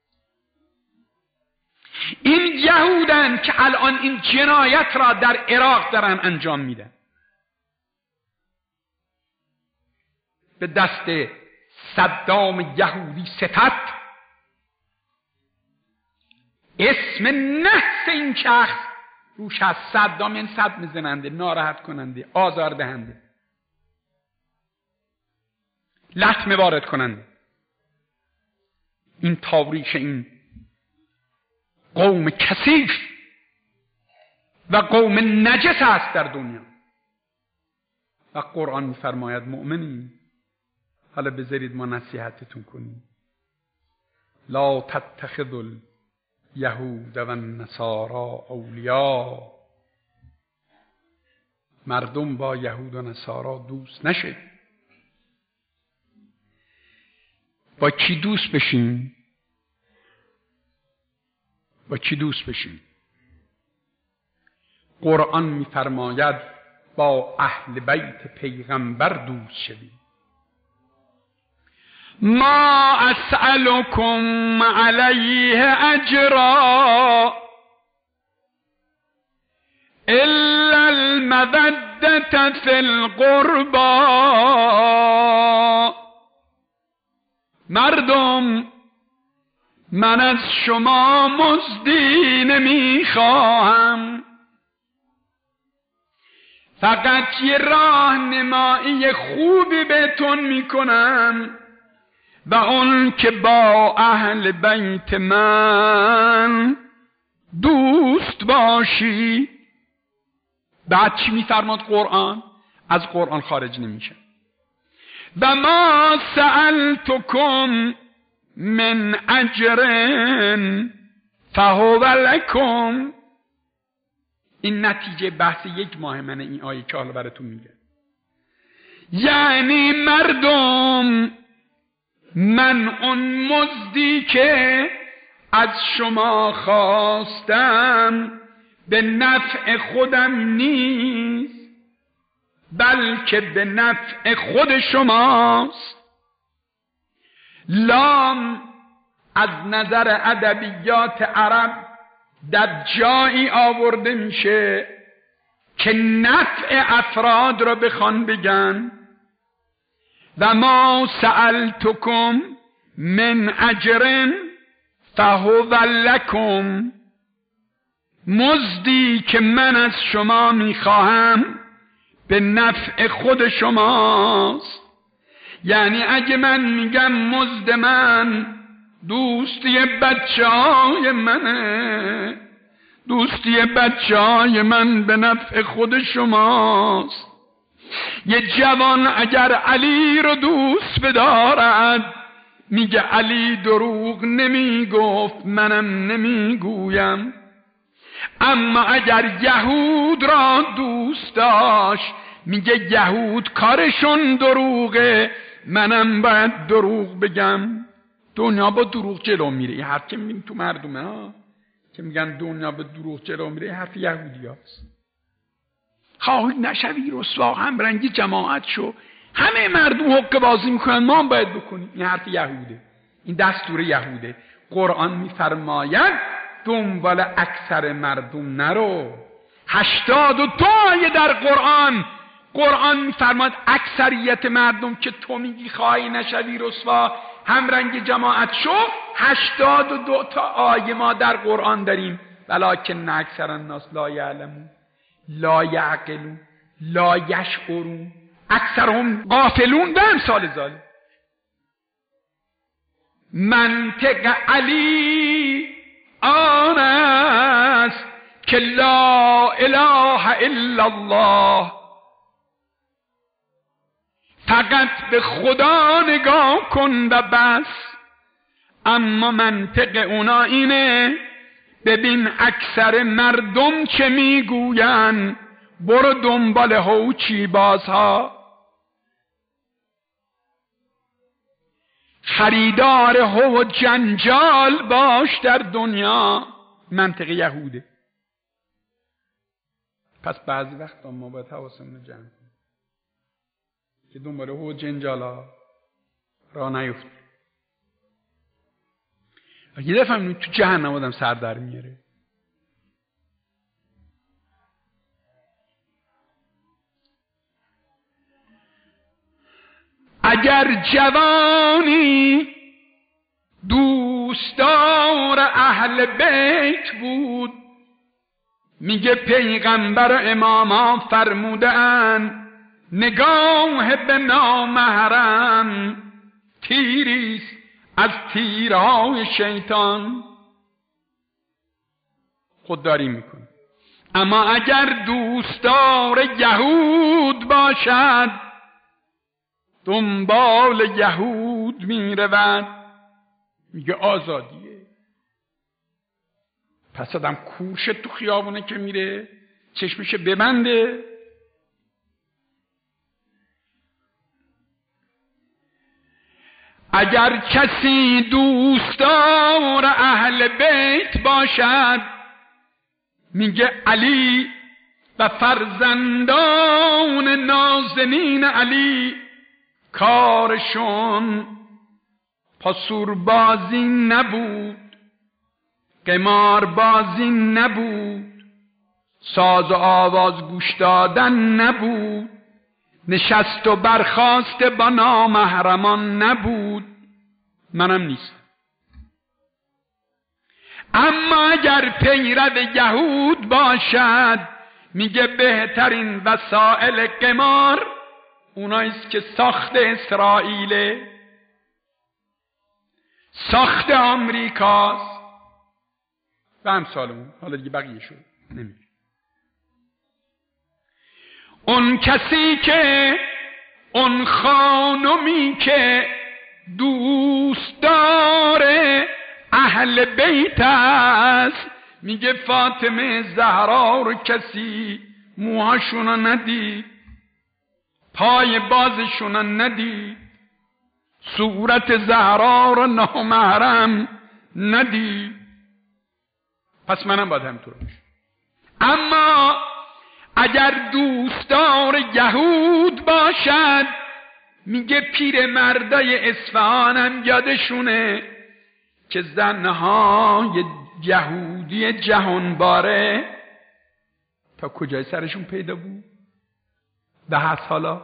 این یهودن که الان این جنایت را در عراق دارن انجام میدن. به دست صدام یهودی صفت، اسم نحس این شخص روش از صدام، یعنی صدمه زننده، ناراحت کننده، آزار دهنده، لطمه وارد کننده. این تاریخ این قوم کثیف و قوم نجس است در دنیا. و قرآن می‌فرماید مؤمنین حالا بذارید ما نصیحتتون کنیم، لا تتخذوا الیهود و النصارى اولیاء. مردم با یهود و نصارا دوست نشه. با کی دوست بشیم؟ با کی دوست بشیم؟ قرآن می‌فرماید با اهل بیت پیغمبر دوست شوید. ما اسألكم علیه اجرا الا المودة فی القربى. مردم من از شما مزدی نمیخواهم فقط یه راهنمایی خوبی بهتون میکنم و اون که با اهل بیت من دوست باشی. بعد چی میفرماد قرآن؟ از قرآن خارج نمیشه. و ما سألتکم من اجر فهو لکم. این نتیجه بحث 1 ماه منه، این آیه که حالا براتون میگه. یعنی مردم، من اون مزدی که از شما خواستم به نفع خودم نیست، بلکه به نفع خود شماست. لام از نظر ادبیات عرب در جایی آورده میشه که نفع افراد را بخوان بگن. و ما سألتکم من اجر فهو لکم. مزدی که من از شما میخواهم به نفع خود شماست. یعنی اگه من میگم مزد من دوستی بچه‌های منه، دوستی بچه‌های من به نفع خود شماست. یه جوان اگر علی رو دوست بدارد میگه علی دروغ نمیگفت، منم نمیگویم. اما اگر یهود را دوست داشت میگه یهود کارشون دروغه، منم باید دروغ بگم. دنیا با دروغ جلو میره. این حرف که میبینیم تو مردمه ها که میگن دنیا با دروغ جلو میره، حرف یهودی هاست. خواهی نشوی رسوا، هم رنگی جماعت شو، همه مردم حق بازی میکنن، ما هم باید بکنیم. این حرف یهوده، این دستور یهوده. قرآن میفرماید دنبال اکثر مردم نرو. 82 آیه در قرآن میفرماید اکثریت مردم که تو میگی خواهی نشوی رسوا، همرنگ جماعت شو. 82 تا آیه ما در قرآن داریم. ولکن اکثر الناس لا یعلمون لا یعقلون لا یشعرون اکثرهم غافلون و امثال ذالک. منطق علی آن است که لا اله الا الله، فقط به خدا نگاه کن و بس. اما منطق اونا اینه ببین اکثر مردم چه میگوین، برو دنبال هوچی بازها. خریدار هو جنجال باش در دنیا. منطق یهوده. پس بعضی وقت ما باید حواسمون رو جمع کنیم که دنبال هو جنجالا راه نیفتیم. یه دفعه همین تو جهنم آدم سر در میاره. اگر جوانی دوستدار اهل بیت بود، میگه پیغمبر و اماما فرمودن نگاه به نامحرم تیریست از تیرهای شیطان. خودداری میکنه. اما اگر دوستدار یهود باشد دنبال یهود میرود، میگه آزادیه. پس آدم کوش تو خیابونه که میره چشمش ببنده. اگر کسی دوستدار اهل بیت باشد، میگه علی و فرزندان نازنین علی کارشون پاسوربازی نبود، قماربازی نبود، ساز و آواز گوش دادن نبود، نشست و برخاست با نامحرمان نبود. منم نیست. اما اگر پیرو یهود باشد، میگه بهترین وسائل قمار اوناییست که ساخت اسرائیل، ساخت آمریکاست و امثالمون. حالا دیگه بقیه شد نمیگه. اون کسی که، اون خانمی که دوست داره اهل بیت است، میگه فاطمه زهرا رو کسی موهاشونو ندید، پای بازشونو ندید، صورت زهرا رو نامحرم ندید، پس منم باید همینطور باشم. اما اگر دوستدار یهود باشد، میگه پیر مردای اصفهانم یادشونه که زنهای یهودی جهانباره تا کجای سرشون پیدا بود؟ ده هست حالا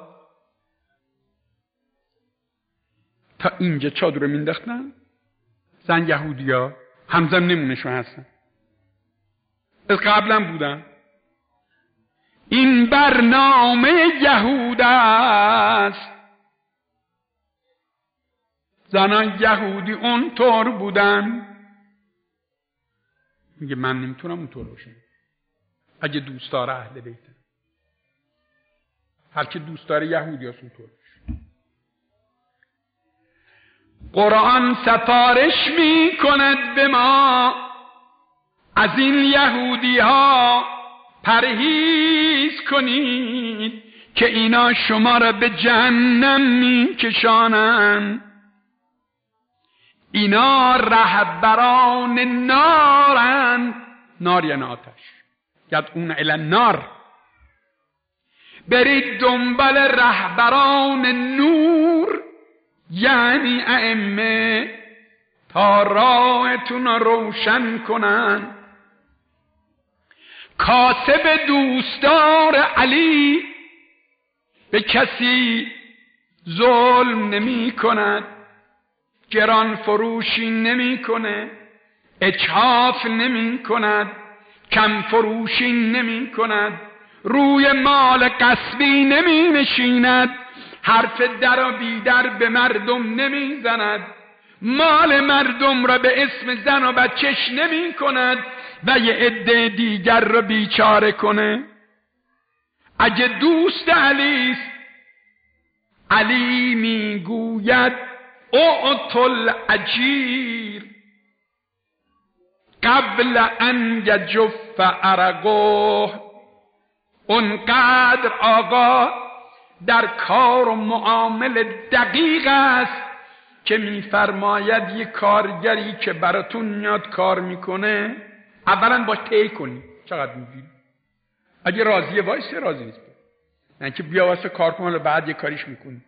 تا اینجا چادر رو مینداختن. زن یهودی ها همزن نمونشون هستن، از قبلا بودن. این برنامه یهود است. زنان یهودی اونطور بودن. میگه من نمیتونم اونطور باشم اگه دوستدار اهل بیت. هر که دوستدار یهودی هست اونطور باشه. قرآن سفارش میکند به ما از این یهودی ها پرهیز کنید که اینا شما را به جهنم میکشانند. اینا رهبران نارند. نار یعنی آتش. یدعون الی النار. برید دنبال رهبران نور یعنی ائمه تا راهتون روشن کنن. کاسب دوستدار علی به کسی ظلم نمی کند، گران فروشی نمی کنه، اجحاف نمی کند، کم فروشی نمی کند، روی مال غصبی نمی نشیند، حرف در و بیدر به مردم نمی زند، مال مردم را به اسم زن و بچش نمی کند و یه عده دیگر را بیچاره کنه. اگه دوست علی است، علی می گوید اعطوا الاجیر قبل ان یجف عرقه. اونقدر آقا در کار و معامل دقیق است که میفرماید یک کارگری که براتون میاد کار میکنه اولا باش طی کنی چقدر میگیری. اگه راضیه وایسه، راضی نیست یعنی که بیا واسه کار کن و بعد یه کاریش میکنی.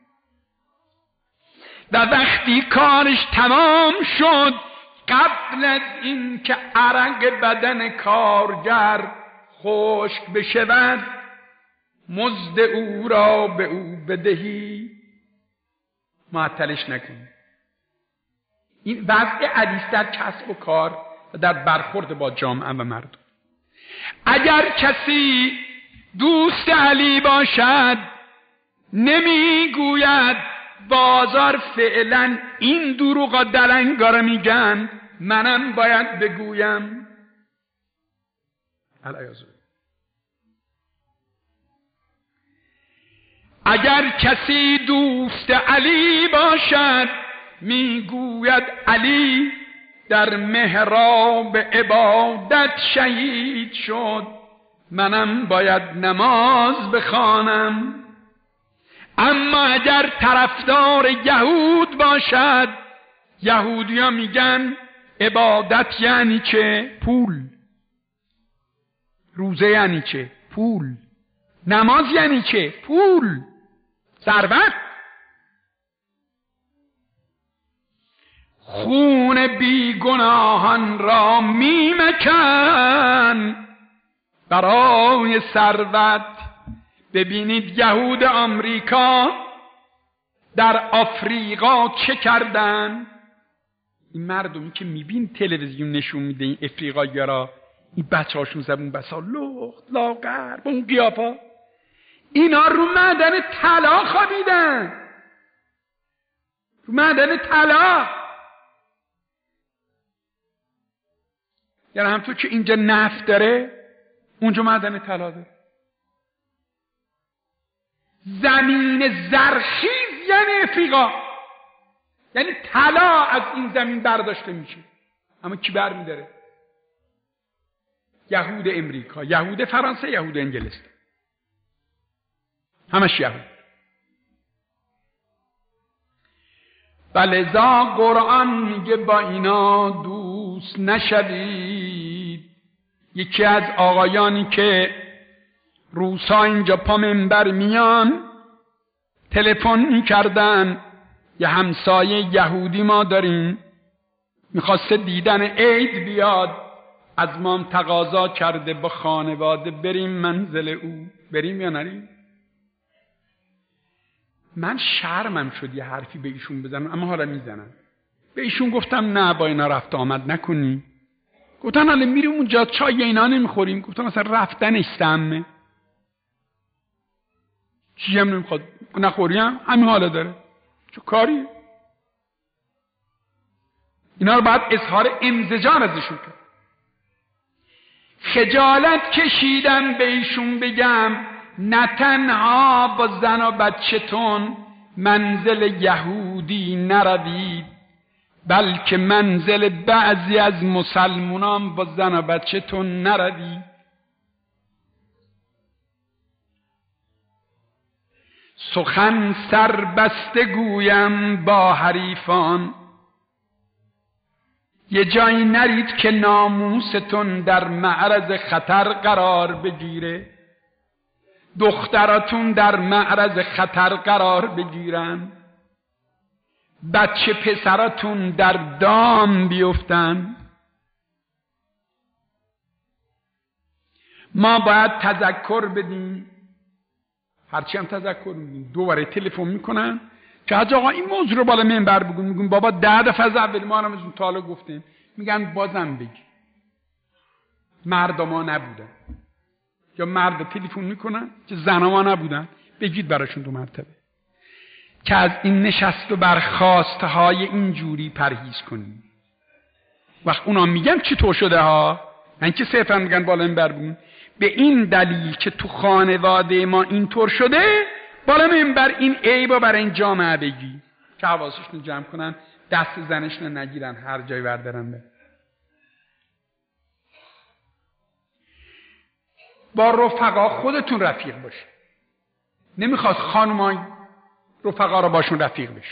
و وقتی کارش تمام شد، قبل از این که عرق بدن کارگر خشک بشود، مزد او را به او بدهی، معطلش نکنی. این وضع حدیث در کسب و کار و در برخورد با جامعه و مردم. اگر کسی دوست علی باشد، نمیگوید بازار فعلا این دروغا دلنگارا میگن، منم باید بگویم. اگر کسی دوست علی باشد، میگوید علی در محراب عبادت شهید شد، منم باید نماز بخوانم. اما اگر طرفدار یهود باشد، یهودی‌ها میگن عبادت یعنی چه؟ پول. روزه یعنی چه؟ پول. نماز یعنی چه؟ پول. ثروت. خون بیگناهان را میمکن برای ثروت. ببینید یهود آمریکا در آفریقا چه کردن. این مردمی که میبین تلویزیون نشون میده این افریقایی را، این بچه هاشون زبون بسا لخت لاغر با اون قیافا، اینا رو معدن طلا خوابیدن، رو معدن طلا. یعنی همطور که اینجا نفت داره اونجا معدن طلا داره. زمین زرخیز یعنی افریقا، یعنی طلا از این زمین برداشته میشه. اما کی برمی‌داره؟ یهود امریکا، یهود فرانسه، یهود انگلستان، همش یهود. لذا قرآن میگه با اینا دوست نشوید. یکی از آقایانی که روسا اینجا پا منبر میان تلفن میکردن، یه همسایه یهودی ما داریم، میخواسته دیدن عید بیاد، از ما تقاضا کرده با خانواده بریم منزل او. بریم یا نریم؟ من شرمم شد یه حرفی به ایشون بزنم، اما حالا میزنم. به ایشون گفتم نه با اینا رفت آمد نکنی. گفتن حالا میریم اونجا چای اینا نمیخوریم. گفتم مثلا رفتنش سمه، چی هم نمیخواد نخوریم، همین حالا داره، چه کاری؟ اینا رو باید اظهار انزجار ازشون کرد. خجالت کشیدم به ایشون بگم نه تنها با زن و بچه‌تون منزل یهودی نروید، بلکه منزل بعضی از مسلمانان با زن و بچه‌تون نروید. سخن سربسته گویم با حریفان، یه جایی نرید که ناموستون در معرض خطر قرار بگیره، دختراتون در معرض خطر قرار بگیرن، بچه پسراتون در دام بیفتن. ما باید تذکر بدیم، هرچی هم تذکر میدیم دوباره تلفن میکنن که حاج آقا این موضوع رو بالا منبر بگو. میگن بابا 10 دفعه از اول ما هم از اون تالا گفتیم. میگن بازم بگی. مرد ما نبودن، یا مرد تلفن میکنن که زن ما نبودن، بگید براشون 2 مرتبه که از این نشست و برخاست های اینجوری پرهیز کنیم. وقت اونا میگن چطور شده ها، من که صرفا میگن بالا منبر بگو، به این دلیل که تو خانواده ما اینطور شده بالا منبر این عیبا برای این جامعه بگی که حواسشون جمع کنن، دست زنشون نگیرن هر جای بردارن. به با رفقا خودتون رفیق باشه. نمیخواد خانمای رفقا رو باشون رفیق بشه.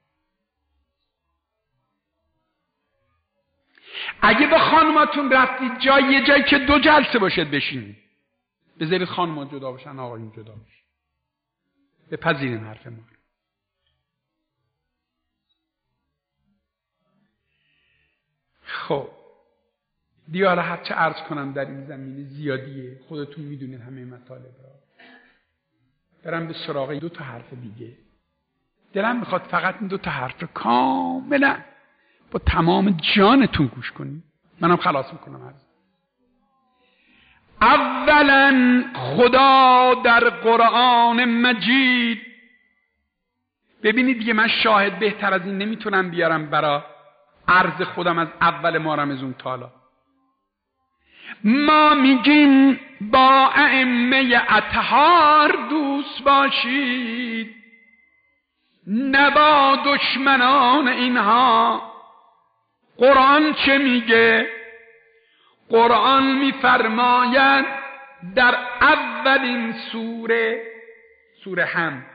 اگه با خانماتون رفتید یه جایی که 2 جلسه باشید بشینید، بذارید خانمات جدا باشن آقایون جدا باشن. بپذیرین حرف ما. خب دیگه هرچه عرض کنم در این زمینه زیادیه، خودتون میدونید همه مطالب را. برم به سراغ 2 تا حرف دیگه. دلم میخواد فقط این 2 تا حرف رو کاملا با تمام جانتون گوش کنید. منم خلاص میکنم عرض. اولا خدا در قرآن مجید، ببینید دیگه من شاهد بهتر از این نمیتونم بیارم برای عرض خودم از اول ماه رمضان تالا. ما میگیم با ائمه اطهار دوست باشید، نه با دشمنان اینها. قرآن چه میگه؟ قرآن میفرماید در اولین سوره هم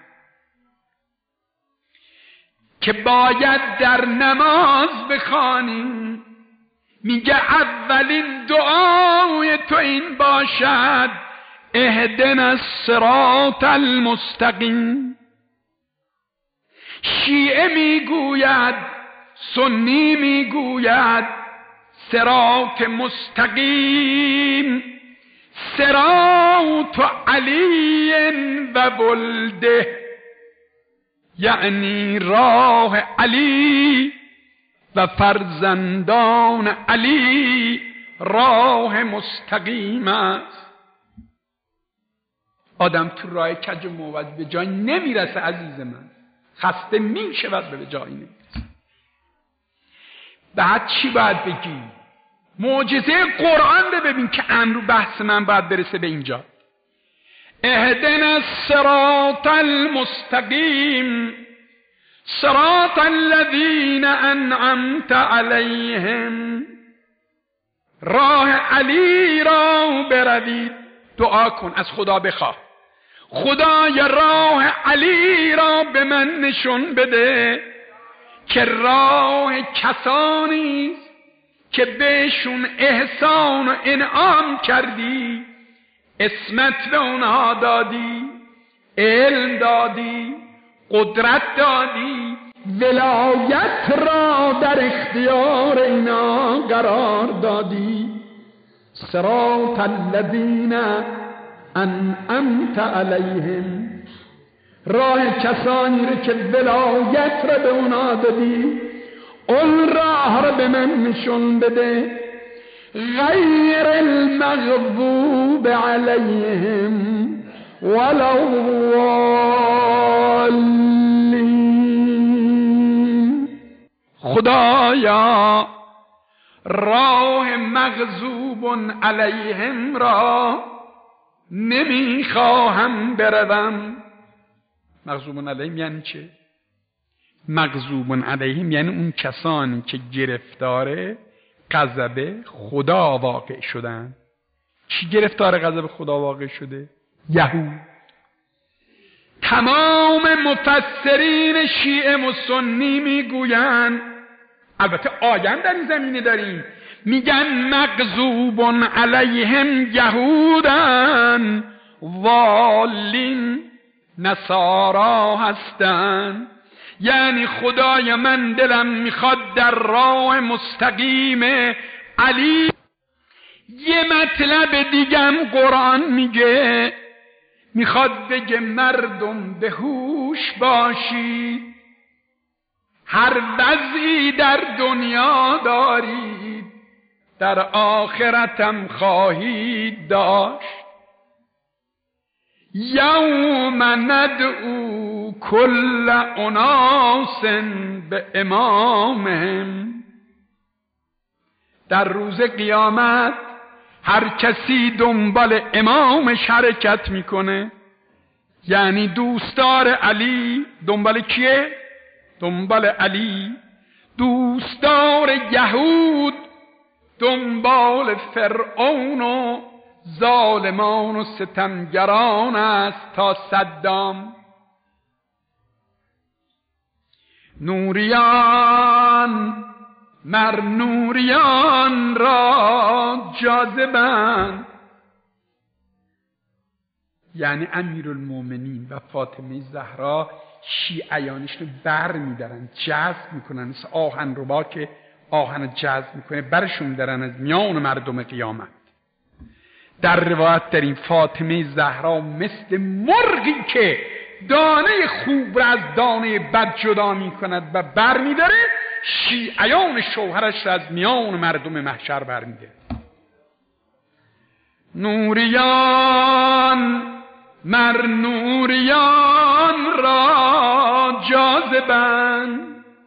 که باید در نماز بخوانیم، میگه اولین دعای تو این باشد اهدنا الصراط المستقیم. شیعه میگوید، سنی میگوید صراط مستقیم، صراط علی و ولده، یعنی راه علی و فرزندان علی راه مستقیم است. آدم تو راه کج و موج به جای نمیرسه عزیز من، خسته میشود به جایی نمیرسه. بعد چی باید بگی؟ معجزه قرآن رو ببین که امر بحث من باید برسه به اینجا. اهدنا الصراط المستقیم صراط الذین انعمت علیهم. راه علی را بروید. دعا کن، از خدا بخواه خدای راه علی را به من نشون بده که راه کسانی که بهشون احسان و انعام کردی، عصمت به اونها دادی، علم دادی، قدرت دادی، ولایت را در اختیار اینا قرار دادی. صراط الذین انعمت علیهم، راه کسانی رو که ولایت را به اونا دادی، اون راه را به من نشون بده. غیر المغضوب علیهم ولا الضالین. خدایا راه مغضوب علیهم را نمیخواهم بروم. مغضوب علیهم یعنی چه؟ مغضوب علیهم یعنی اون کسانی که گرفتار غضب خدا واقع شدن. کی گرفتار غضب خدا واقع شده؟ یهود. تمام مفسرین شیعه و سنی میگویند، البته آیم در این زمینه داریم، میگن مغضوب علیهم یهودن، والین نصارا هستن. یعنی خدای من دلم میخواد در راه مستقیم علی. یه مطلب دیگم قرآن میگه، میخواد بگه مردم به هوش باشید، هر وضعی در دنیا دارید در آخرتم خواهید داشت. یوم ندعو کل اناس به امامهم. در روز قیامت هر کسی دنبال امامش حرکت میکنه. یعنی دوستدار علی دنبال کیه؟ دنبال علی. دوستدار یهود دنبال فرعون و ظالمان و ستمگران است تا صدام. نوریان مر نوریان را جاذبند. یعنی امیرالمومنین و فاطمه زهرا شیعیانش رو بر میدارن، جذب میکنن، مثل آهن ربا که آهن جذب میکنه برشون دارن از میان مردم قیامت. در روایت در این فاطمه زهرا مثل مرغی که دانه خوب را از دانه بد جدا میکند و بر میداره، شیعیان شوهرش را از میان مردم محشر بر میداره. نوریان مر نوریان را جاذبند.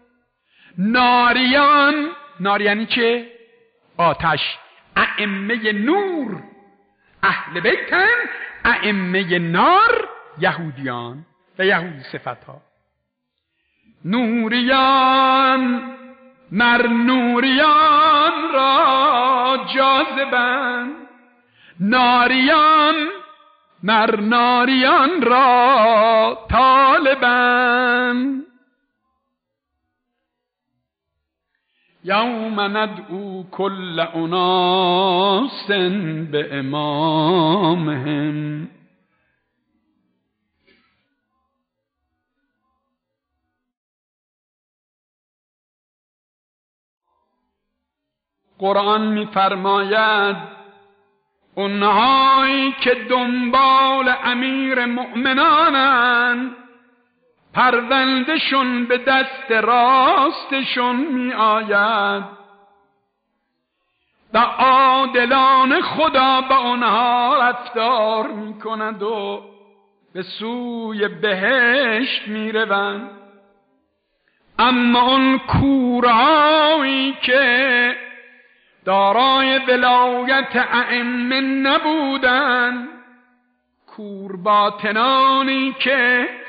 ناریان، نار یعنی چه؟ آتش. ائمه نور اهل بیتن، ائمه نار یهودیان و یهودی صفتها. نوریان مر نوریان را جاذبند، ناریان مر ناریان را طالبند. یوم ندعو کل اناس به امامهم. قرآن می‌فرماید اونهایی که دنبال امیر مؤمنانند پروندهشون به دست راستشون می آید. و عادلان خدا با آنها رفتار می کند و به سوی بهشت می روند. اما آن کورهایی که دارای ولایت ائمه نبودند، کورباطنانی که